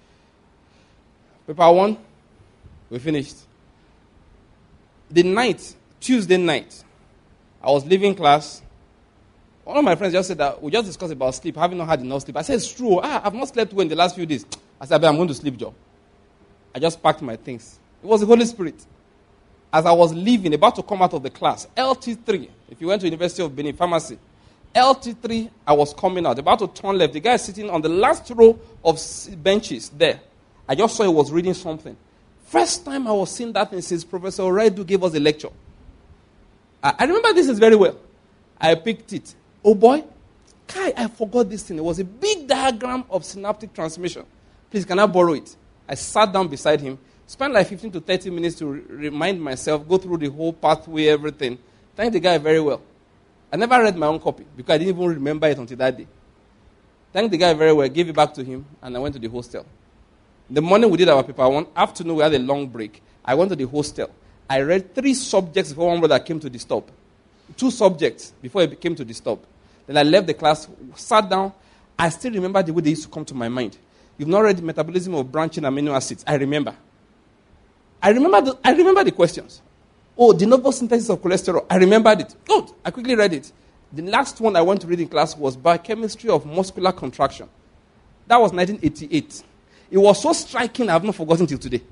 Speaker 1: Paper 1, we finished. The night, Tuesday night, I was leaving class. One of my friends just said that we just discussed about sleep, having not had enough sleep. I said, it's true. I've not slept well in the last few days. I said, I'm going to sleep, Joe. I just packed my things. It was the Holy Spirit. As I was leaving, about to come out of the class, LT3, if you went to University of Benin Pharmacy, LT3, I was coming out, about to turn left. The guy sitting on the last row of benches there. I just saw he was reading something. First time I was seeing that thing since Professor Oredu gave us a lecture. I remember this is very well. I picked it. Oh boy, Kai, I forgot this thing. It was a big diagram of synaptic transmission. Please, can I borrow it? I sat down beside him, spent like 15 to 30 minutes to remind myself, go through the whole pathway, everything. Thanked the guy very well. I never read my own copy because I didn't even remember it until that day. Thanked the guy very well, gave it back to him, and I went to the hostel. In the morning we did our paper 1. Afternoon we had a long break. I went to the hostel. I read 3 subjects before one brother came to disturb. 2 subjects before he came to disturb. Then I left the class, sat down. I still remember the way they used to come to my mind. You've not read Metabolism of Branching Amino Acids. I remember. I remember the questions. Oh, de novo synthesis of cholesterol. I remembered it. Good. I quickly read it. The last one I went to read in class was biochemistry of muscular contraction. That was 1988. It was so striking, I have not forgotten till today.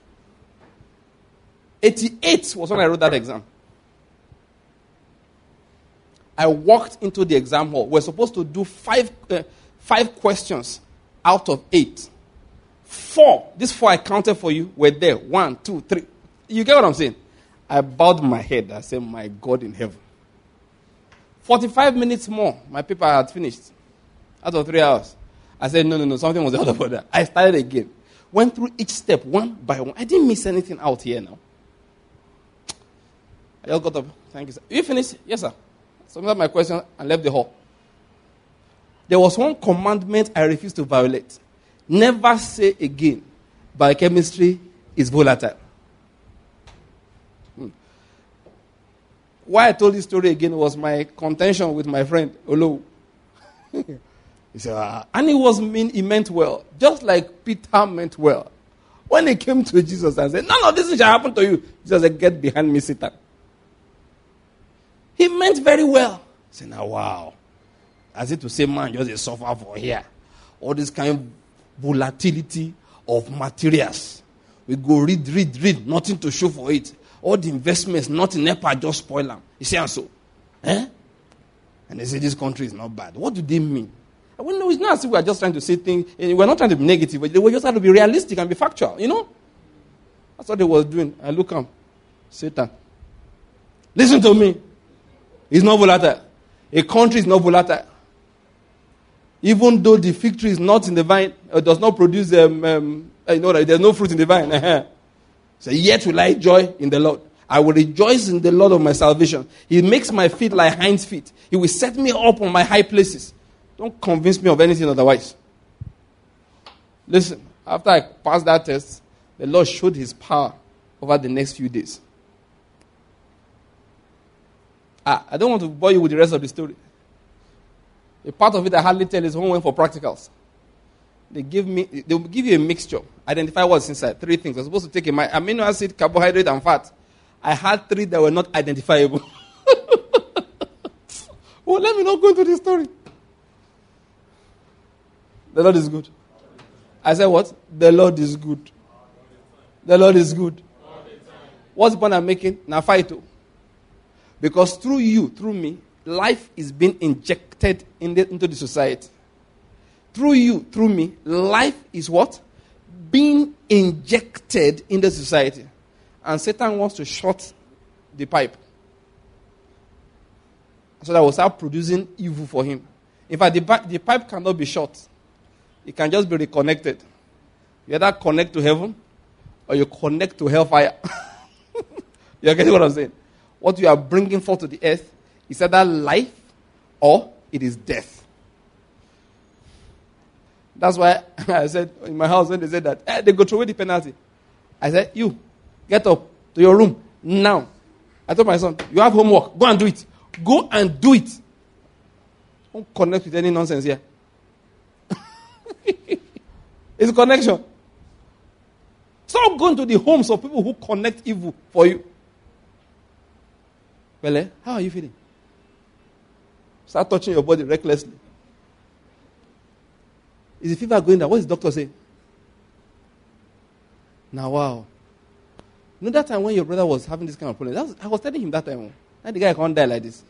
Speaker 1: 88 was when I wrote that exam. I walked into the exam hall. We're supposed to do five questions out of 8. 4, these 4 I counted for you, were there. 1, 2, 3. You get what I'm saying? I bowed my head. I said, my God in heaven. 45 minutes more, my paper had finished. Out of 3 hours. I said, no, something was out of order. I started again. Went through each step, one by one. I didn't miss anything out here now. I just got up. Thank you, sir. You finished? Yes, sir. Submitted my question and left the hall. There was one commandment I refused to violate. Never say again, biochemistry is volatile. Why I told this story again was my contention with my friend, Olo. He said, and he meant well. Just like Peter meant well. When he came to Jesus and said, none of this shall happen to you. Jesus said, get behind me, Satan. He meant very well. He said, now, wow. As if to say, man, just a suffer for here. All this kind of volatility of materials. We go read, nothing to show for it. All the investments, nothing, NEPA just spoil them. You see, and so. And they say this country is not bad. What do they mean? Well, no, it's not as if we're just trying to say things. We're not trying to be negative. But we just have to be realistic and be factual, you know? That's what they was doing. I look at Satan. Listen to me. It's not volatile. A country is not volatile. Even though the fig tree is not in the vine, or does not produce, there's no fruit in the vine. So yet will I joy in the Lord. I will rejoice in the Lord of my salvation. He makes my feet like hinds feet. He will set me up on my high places. Don't convince me of anything otherwise. Listen, after I passed that test, the Lord showed his power over the next few days. I don't want to bore you with the rest of the story. A part of it I hardly tell is when we went for practicals. They will give you a mixture. Identify what's inside. 3 things. I'm supposed to take amino acid, carbohydrate, and fat. I had 3 that were not identifiable. Well, let me not go into this story. The Lord is good. I said what? The Lord is good. The Lord is good. What's the point I'm making? Now fight it. Because through you, through me, life is being injected into the society. Through you, through me, life is what? Being injected in the society. And Satan wants to shut the pipe. So that will start producing evil for him. In fact, the pipe cannot be shut. It can just be reconnected. You either connect to heaven or you connect to hellfire. You're getting what I'm saying? What you are bringing forth to the earth is either life or it is death. That's why I said in my house when they said that, they go throw away the penalty. I said, you, get up to your room now. I told my son, you have homework. Go and do it. Go and do it. Don't connect with any nonsense here. It's a connection. Stop going to the homes of people who connect evil for you. Well, how are you feeling? Start touching your body recklessly. Is the fever going down? What is the doctor saying? Now, wow. You know that time when your brother was having this kind of problem? I was telling him that time. That the guy can't die like this.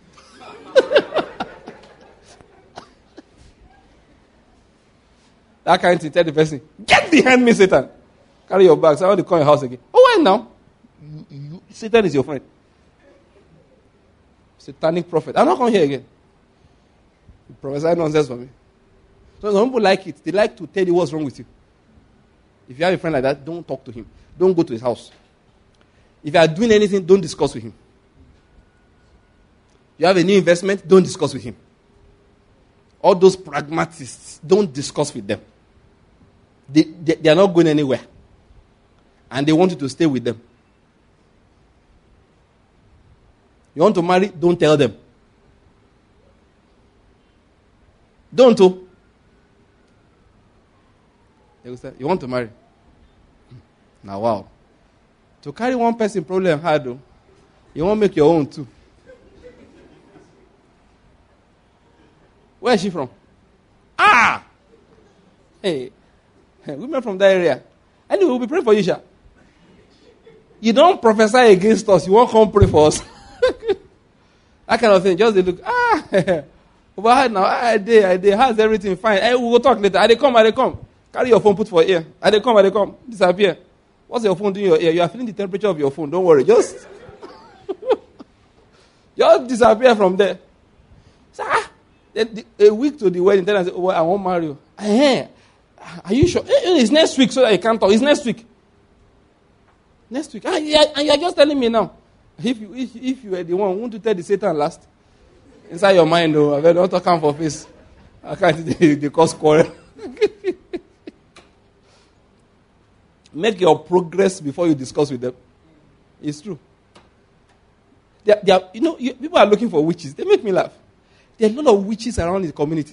Speaker 1: That kind of thing, tell the person, get behind me, Satan. Carry your bags. I want to call your house again. Oh, why now? Satan is your friend. Satanic prophet. I'm not coming here again. You prophesy nonsense for me. So some people like it. They like to tell you what's wrong with you. If you have a friend like that, don't talk to him. Don't go to his house. If you are doing anything, don't discuss with him. You have a new investment, don't discuss with him. All those pragmatists, don't discuss with them. They are not going anywhere. And they want you to stay with them. You want to marry, don't tell them. Don't. They will say, you want to marry? Now, wow. To carry one person problem hard, though. You won't make your own too. Where is she from? Ah! Hey, women from that area. Anyway, we'll be praying for you, Sha. You don't prophesy against us. You won't come pray for us. That kind of thing. Just they look, but now, I did. How's everything fine? Hey, we will talk later. I they come. Carry your phone, put for ear. I they come. Disappear. What's your phone doing in your ear? You are feeling the temperature of your phone. Don't worry. Just disappear from there. So, a week to the wedding, then I say, I won't marry you. Are you sure? It's next week, so that you can't talk. It's next week. Next week. And you're just telling me now. If you were the one, won't you tell the Satan last? Inside your mind, though, I don't talk for face. I can't they cause quarrel. Make your progress before you discuss with them. It's true. People are looking for witches. They make me laugh. There are a lot of witches around the community.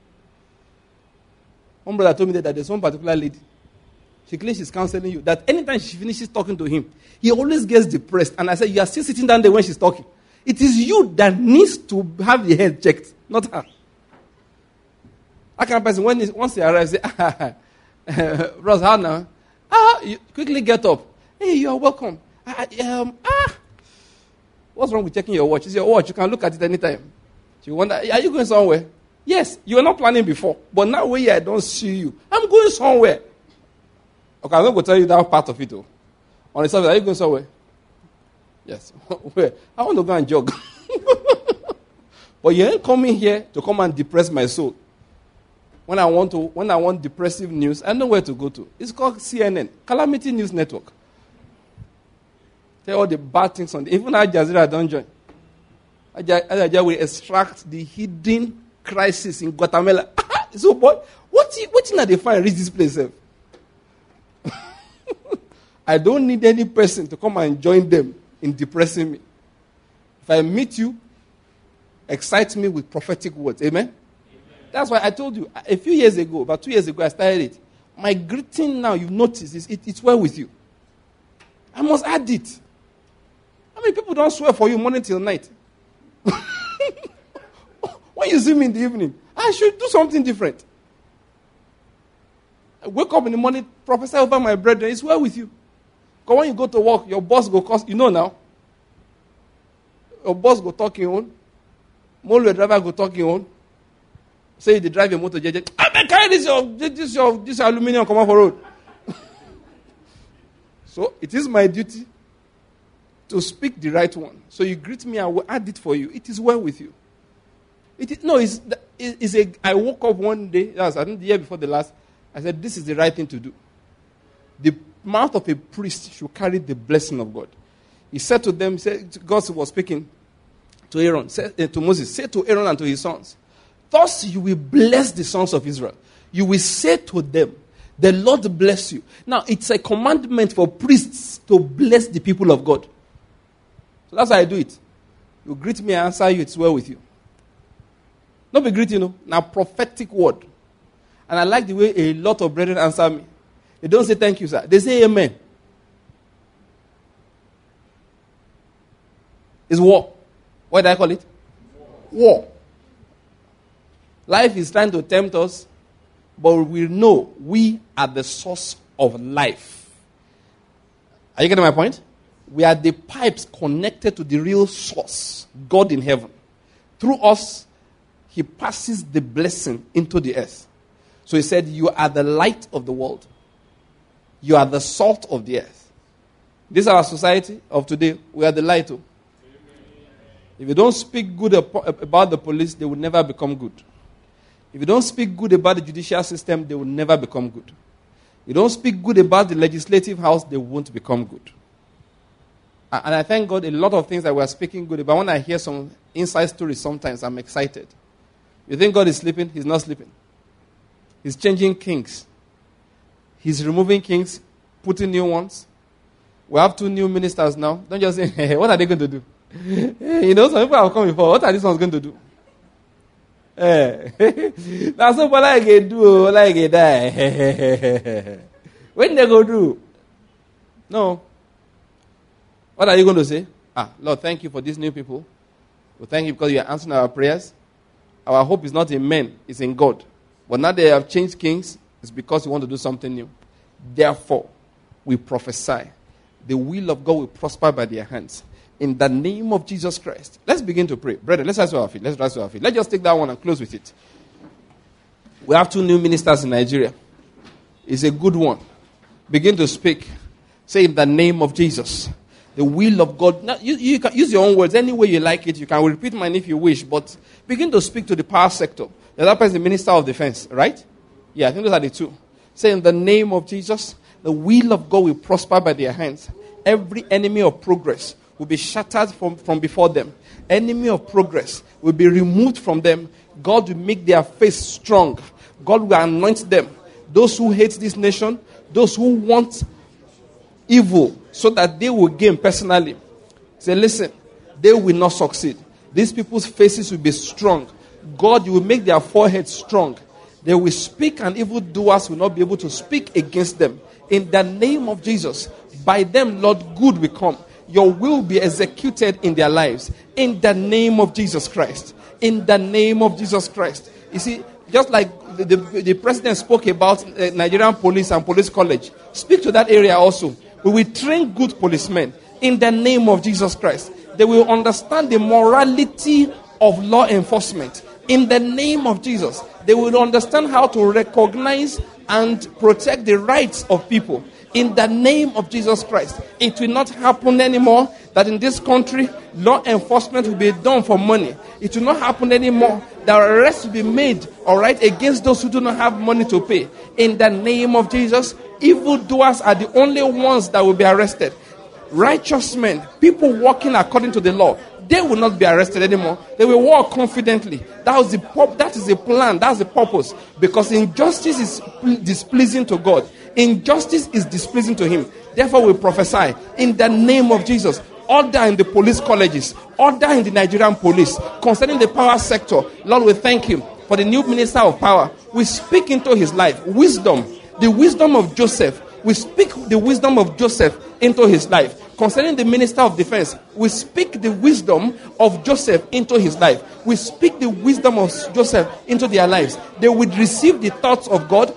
Speaker 1: One brother told me that there's one particular lady. She claims she's counseling you. That anytime she finishes talking to him, he always gets depressed. And I said, you are still sitting down there when she's talking. It is you that needs to have the head checked, not her. That kind of person, once he arrives, say, Ross, how now? You quickly get up. Hey, you are welcome. What's wrong with checking your watch? It's your watch. You can look at it anytime. She wonder, are you going somewhere? Yes, you were not planning before. But now when I don't see you, I'm going somewhere. Okay, I'm not going to tell you that part of it. Though. On the surface, are you going somewhere? Yes. Where? I want to go and jog. But you ain't coming here to come and depress my soul. When I want depressive news, I know where to go to. It's called CNN, Calamity News Network. Tell all the bad things on it. Even Al Jazeera don't join. Al Jazeera will extract the hidden crisis in Guatemala. So, boy, what are they find reach this place? I don't need any person to come and join them in depressing me. If I meet you, excite me with prophetic words. Amen? That's why I told you, a few years ago, about 2 years ago, I started it. My greeting now, you've noticed, it's well with you. I must add it. I mean, people don't swear for you morning till night. When you see me in the evening, I should do something different. I wake up in the morning, prophesy over my brethren, it's well with you. Because when you go to work, your boss go cost, you know now. Your boss go talking on. Molo driver go talking on. Say they drive a motor, I carry this aluminium come off the road. So it is my duty to speak the right one. So you greet me, I will add it for you. It is well with you. I woke up one day, I think the year before the last, I said, this is the right thing to do. The mouth of a priest should carry the blessing of God. He said to them, God was speaking to Aaron, to Moses, say to Aaron and to his sons, thus you will bless the sons of Israel. You will say to them, the Lord bless you. Now, it's a commandment for priests to bless the people of God. So that's how I do it. You greet me, I answer you, it's well with you. Don't be greeting, Now, prophetic word. And I like the way a lot of brethren answer me. They don't say thank you, sir. They say amen. It's war. What do I call it? War. Life is trying to tempt us, but we know we are the source of life. Are you getting my point? We are the pipes connected to the real source, God in heaven. Through us, He passes the blessing into the earth. So He said, you are the light of the world. You are the salt of the earth. This is our society of today. We are the light. Too. If you don't speak good about the police, they will never become good. If you don't speak good about the judicial system, they will never become good. If you don't speak good about the legislative house, they won't become good. And I thank God a lot of things that we are speaking good about. When I hear some inside stories sometimes, I'm excited. You think God is sleeping? He's not sleeping. He's changing kings. He's removing kings, putting new ones. We have 2 new ministers now. Don't just say, hey, what are they going to do? Some people have come before. What are these ones going to do? That's what I can do, like it die. When they go do? No. What are you going to say? Lord, thank you for these new people. We thank you because you are answering our prayers. Our hope is not in men, it's in God. But now they have changed kings, it's because you want to do something new. Therefore, we prophesy. The will of God will prosper by their hands. In the name of Jesus Christ. Let's begin to pray. Brethren, let's rise to our feet. Let's just take that one and close with it. We have 2 new ministers in Nigeria. It's a good one. Begin to speak. Say in the name of Jesus. The will of God. Now, you can use your own words any way you like it. You can repeat mine if you wish. But begin to speak to the power sector. The other person is the Minister of Defense, right? Yeah, I think those are the 2. Say in the name of Jesus. The will of God will prosper by their hands. Every enemy of progress will be shattered from before them. Enemy of progress will be removed from them. God will make their faith strong. God will anoint them. Those who hate this nation, those who want evil so that they will gain personally. Say, listen, they will not succeed. These people's faces will be strong. God will make their foreheads strong. They will speak and evildoers will not be able to speak against them. In the name of Jesus, by them, Lord, good will come. Your will be executed in their lives. In the name of Jesus Christ. In the name of Jesus Christ. You see, just like the president spoke about Nigerian police and police college, speak to that area also. We will train good policemen in the name of Jesus Christ. They will understand the morality of law enforcement in the name of Jesus. They will understand how to recognize and protect the rights of people in the name of Jesus Christ. It will not happen anymore that in this country law enforcement will be done for money. It will not happen anymore that arrests will be made, all right, against those who do not have money to pay. In the name of Jesus, evildoers are the only ones that will be arrested. Righteous men, people walking according to the law, they will not be arrested anymore. They will walk confidently. That is the plan. That's the purpose. Because injustice is displeasing to God. Injustice is displeasing to Him. Therefore, we prophesy in the name of Jesus. Order in the police colleges. Order in the Nigerian police. Concerning the power sector, Lord, we thank Him for the new minister of power. We speak into his life. Wisdom. The wisdom of Joseph. We speak the wisdom of Joseph into his life. Concerning the minister of defense, we speak the wisdom of Joseph into his life. We speak the wisdom of Joseph into their lives. They will receive the thoughts of God.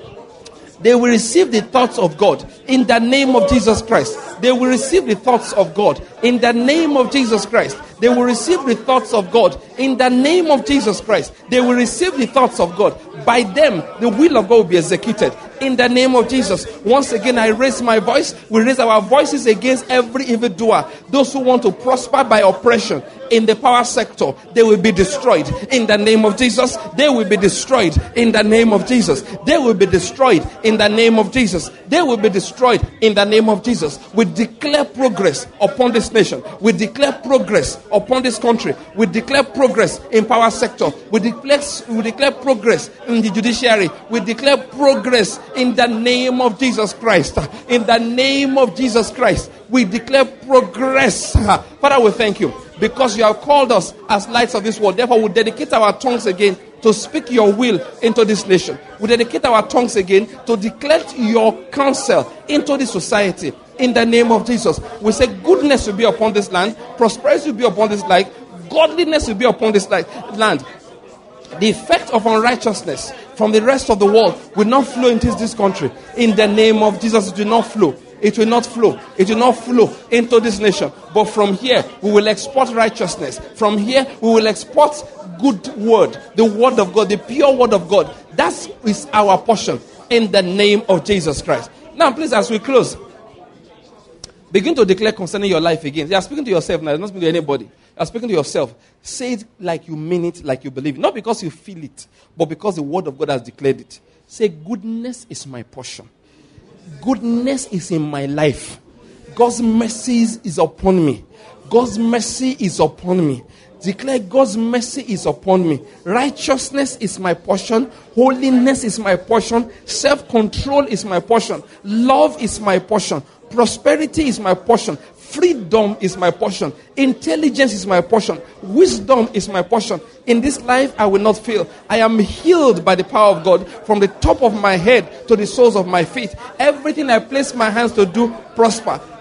Speaker 1: They will receive the thoughts of God in the name of Jesus Christ. They will receive the thoughts of God in the name of Jesus Christ. They will receive the thoughts of God in the name of Jesus Christ. They will receive the thoughts of God. By them, the will of God will be executed in the name of Jesus. Once again, I raise my voice. We raise our voices against every evildoer. Those who want to prosper by oppression in the power sector, they will be destroyed in the name of Jesus. They will be destroyed in the name of Jesus. They will be destroyed in the name of Jesus. They will be destroyed in the name of Jesus. We declare progress upon this nation. We declare progress upon this country. We declare progress in power sector. We declare progress in the judiciary. We declare progress in the name of Jesus Christ. In the name of Jesus Christ, we declare progress. Father, we thank you because you have called us as lights of this world. Therefore, we dedicate our tongues again to speak your will into this nation. We dedicate our tongues again to declare your counsel into this society. In the name of Jesus, we say goodness will be upon this land, prosperity will be upon this land, godliness will be upon this land. The effect of unrighteousness from the rest of the world will not flow into this country. In the name of Jesus, it will not flow. It will not flow. It will not flow into this nation. But from here, we will export righteousness. From here, we will export good word. The word of God, the pure word of God. That is our portion in the name of Jesus Christ. Now, please, as we close, begin to declare concerning your life again. You are speaking to yourself now. You're not speaking to anybody. You are speaking to yourself. Say it like you mean it, like you believe it. Not because you feel it, but because the word of God has declared it. Say, goodness is my portion. Goodness is in my life. God's mercy is upon me. God's mercy is upon me. Declare God's mercy is upon me. Righteousness is my portion. Holiness is my portion. Self-control is my portion. Love is my portion. Prosperity is my portion. Freedom is my portion. Intelligence is my portion. Wisdom is my portion. In this life, I will not fail. I am healed by the power of God from the top of my head to the soles of my feet. Everything I place my hands to do, prosper.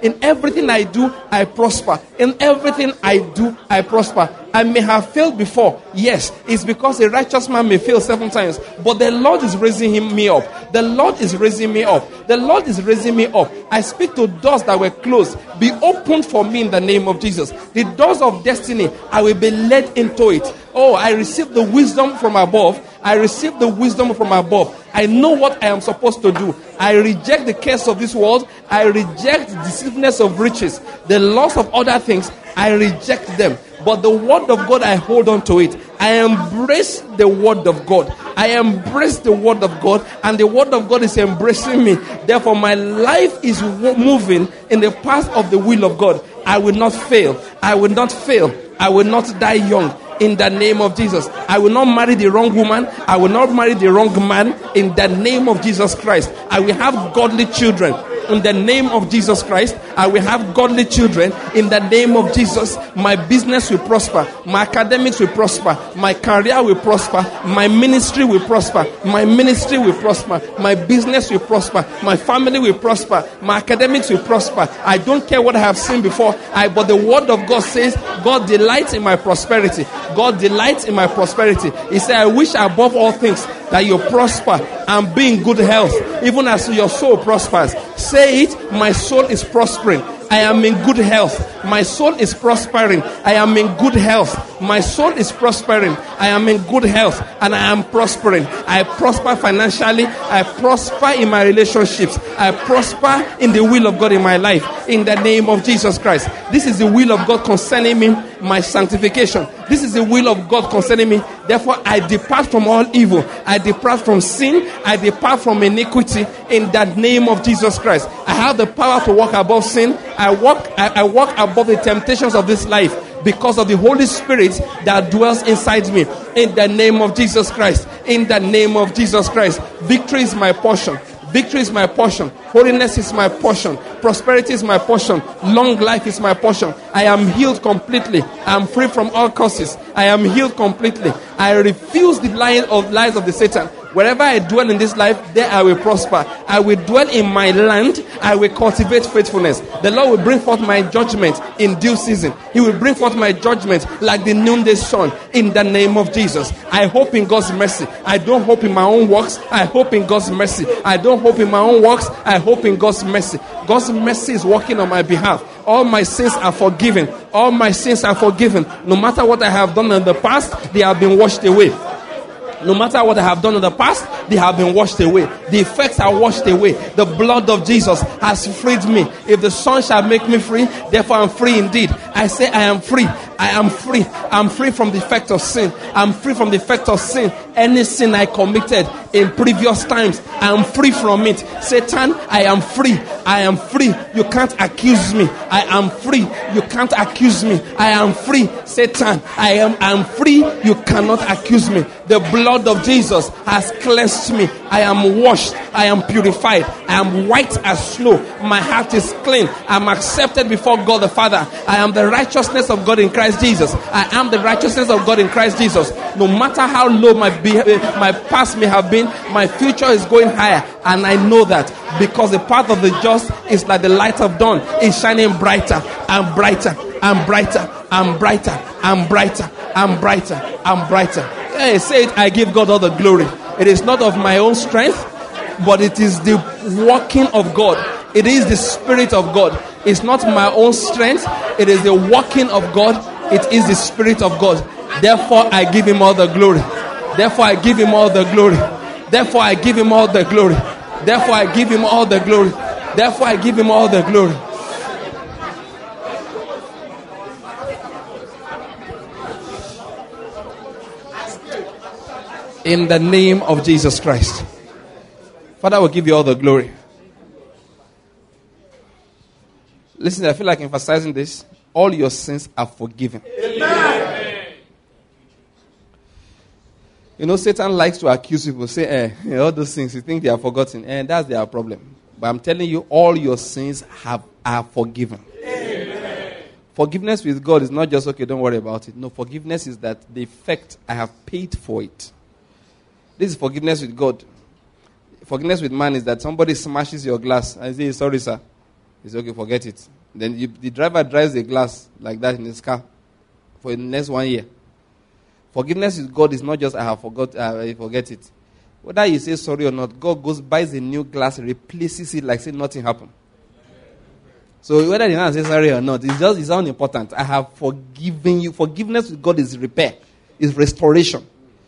Speaker 1: In everything I do, I prosper. In everything I do, I prosper. I may have failed before. Yes, it's because a righteous man may fail 7 times. But the Lord is raising me up. The Lord is raising me up. The Lord is raising me up. I speak to doors that were closed. Be opened for me in the name of Jesus. The doors of destiny, I will be led into it. Oh, I receive the wisdom from above. I receive the wisdom from above. I know what I am supposed to do. I reject the curse of this world. I reject the deceitfulness of riches. The loss of other things, I reject them. But the word of God, I hold on to it. I embrace the word of God. I embrace the word of God. And the word of God is embracing me. Therefore, my life is moving in the path of the will of God. I will not fail. I will not fail. I will not die young. In the name of Jesus. I will not marry the wrong woman. I will not marry the wrong man. In the name of Jesus Christ. I will have godly children. In the name of Jesus Christ, I will have godly children. In the name of Jesus, my business will prosper. My academics will prosper. My career will prosper. My ministry will prosper. My ministry will prosper. My business will prosper. My family will prosper. My academics will prosper. I don't care what I have seen before. But the word of God says, God delights in my prosperity. God delights in my prosperity. He said, I wish above all things that you prosper and be in good health, even as your soul prospers. Say it, my soul is prospering. I am in good health. My soul is prospering. I am in good health. My soul is prospering. I am in good health and I am prospering. I prosper financially. I prosper in my relationships. I prosper in the will of God in my life. In the name of Jesus Christ. This is the will of God concerning me, my sanctification. This is the will of God concerning me. Therefore, I depart from all evil. I depart from sin. I depart from iniquity in the name of Jesus Christ. I have the power to walk above sin. I walk above the temptations of this life because of the Holy Spirit that dwells inside me. In the name of Jesus Christ. In the name of Jesus Christ. Victory is my portion. Victory is my portion. Holiness is my portion. Prosperity is my portion. Long life is my portion. I am healed completely. I am free from all curses. I am healed completely. I refuse the lies of the Satan. Wherever I dwell in this life, there I will prosper. I will dwell in my land. I will cultivate faithfulness. The Lord will bring forth my judgment in due season. He will bring forth my judgment like the noonday sun in the name of Jesus. I hope in God's mercy. I don't hope in my own works. I hope in God's mercy. I don't hope in my own works. I hope in God's mercy. God's mercy is working on my behalf. All my sins are forgiven. All my sins are forgiven. No matter what I have done in the past, they have been washed away. No matter what I have done in the past, they have been washed away. The effects are washed away. The blood of Jesus has freed me. If the Son shall make me free, therefore I'm free indeed. I say I am free. I am free. I'm free from the effect of sin. I'm free from the effect of sin. Any sin I committed in previous times, I am free from it. Satan, I am free. I am free. You can't accuse me. I am free. You can't accuse me. I am free. Satan, I am free. You cannot accuse me. The blood of Jesus has cleansed me. I am washed. I am purified. I am white as snow. My heart is clean. I am accepted before God the Father. I am the righteousness of God in Christ Jesus. I am the righteousness of God in Christ Jesus. No matter how low my past may have been, my future is going higher. And I know that because the path of the just is like the light of dawn. It's shining brighter and brighter and brighter and brighter and brighter and brighter and brighter. Hey, say it, I give God all the glory. It is not of my own strength, but it is the working of God. It is the Spirit of God. It's not my own strength. It is the working of God. It is the Spirit of God. Therefore, I give him all the glory. Therefore, I give him all the glory. Therefore, I give him all the glory. Therefore, I give him all the glory. Therefore, I give him all the glory. In the name of Jesus Christ. Father, I will give you all the glory. Listen, I feel like emphasizing this. All your sins are forgiven. Amen. You know, Satan likes to accuse people. Say, all those things, you think they are forgotten. And that's their problem. But I'm telling you, all your sins are forgiven. Amen. Forgiveness with God is not just, okay, don't worry about it. No, forgiveness is that the effect, I have paid for it. This is forgiveness with God. Forgiveness with man is that somebody smashes your glass and says, sorry, sir. He said, okay, forget it. Then the driver drives the glass like that in his car for the next 1 year. Forgiveness with God is not just I forget it. Whether you say sorry or not, God buys a new glass, replaces it like say nothing happened. So whether you say sorry or not, it's unimportant. I have forgiven you. Forgiveness with God is repair, is restoration,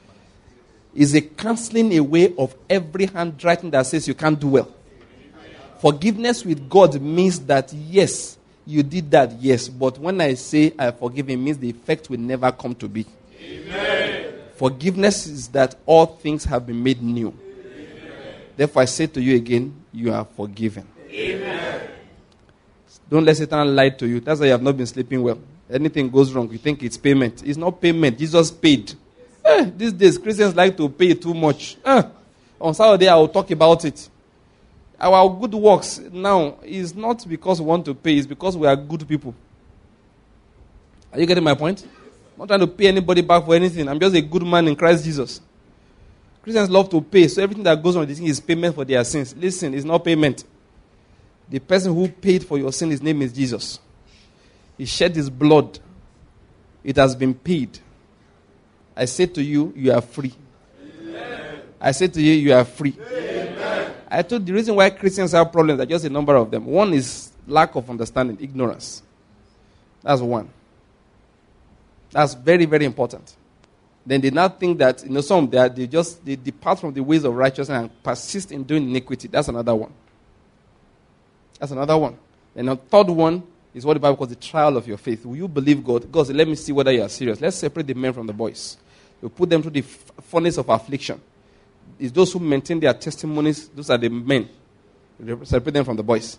Speaker 1: is a cancelling away of every handwriting that says you can't do well. Forgiveness with God means that yes, you did that, yes, but when I say I forgive, it means the effect will never come to be. Amen. Forgiveness is that all things have been made new. Amen. Therefore, I say to you again, you are forgiven. Amen. Don't let Satan lie to you. That's why you have not been sleeping well. Anything goes wrong, you think it's payment. It's not payment. Jesus paid. These days, Christians like to pay too much. On Saturday, I will talk about it. Our good works now is not because we want to pay, it's because we are good people. Are you getting my point? I'm not trying to pay anybody back for anything. I'm just a good man in Christ Jesus. Christians love to pay, so everything that goes on, they think is payment for their sins. Listen, it's not payment. The person who paid for your sin, his name is Jesus. He shed his blood. It has been paid. I say to you, you are free. Amen. I say to you, you are free. Amen. I told the reason why Christians have problems are just a number of them. One is lack of understanding, ignorance. That's one. That's very, very important. Then they now think that, some they depart from the ways of righteousness and persist in doing iniquity. That's another one. That's another one. And the third one is what the Bible calls the trial of your faith. Will you believe God? God said, let me see whether you are serious. Let's separate the men from the boys. We'll put them through the furnace of affliction. It's those who maintain their testimonies, those are the men. Separate them from the boys.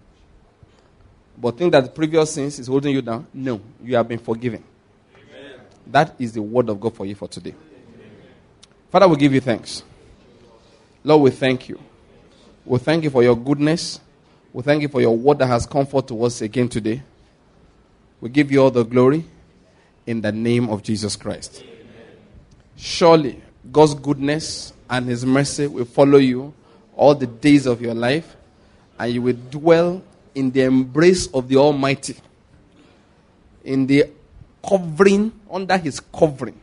Speaker 1: But think that the previous sins is holding you down? No, you have been forgiven. Amen. That is the word of God for you for today. Amen. Father, we give you thanks. Lord, we thank you. We thank you for your goodness. We thank you for your word that has come forth to us again today. We give you all the glory in the name of Jesus Christ. Amen. Surely, God's goodness and his mercy will follow you all the days of your life, and you will dwell in the embrace of the Almighty, in the covering, under his covering,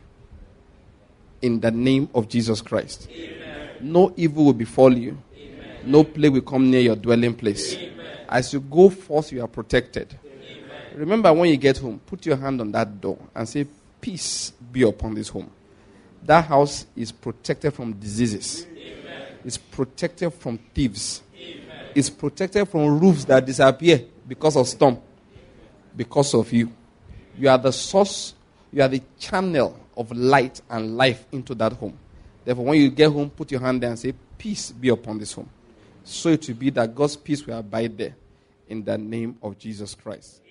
Speaker 1: in the name of Jesus Christ. Amen. No evil will befall you. Amen. No plague will come near your dwelling place. Amen. As you go forth, you are protected. Amen. Remember, when you get home, put your hand on that door and say, peace be upon this home. That house is protected from diseases. Amen. It's protected from thieves. Amen. It's protected from roofs that disappear because of storm. Because of you. You are the source, you are the channel of light and life into that home. Therefore, when you get home, put your hand there and say, peace be upon this home. So it will be that God's peace will abide there in the name of Jesus Christ.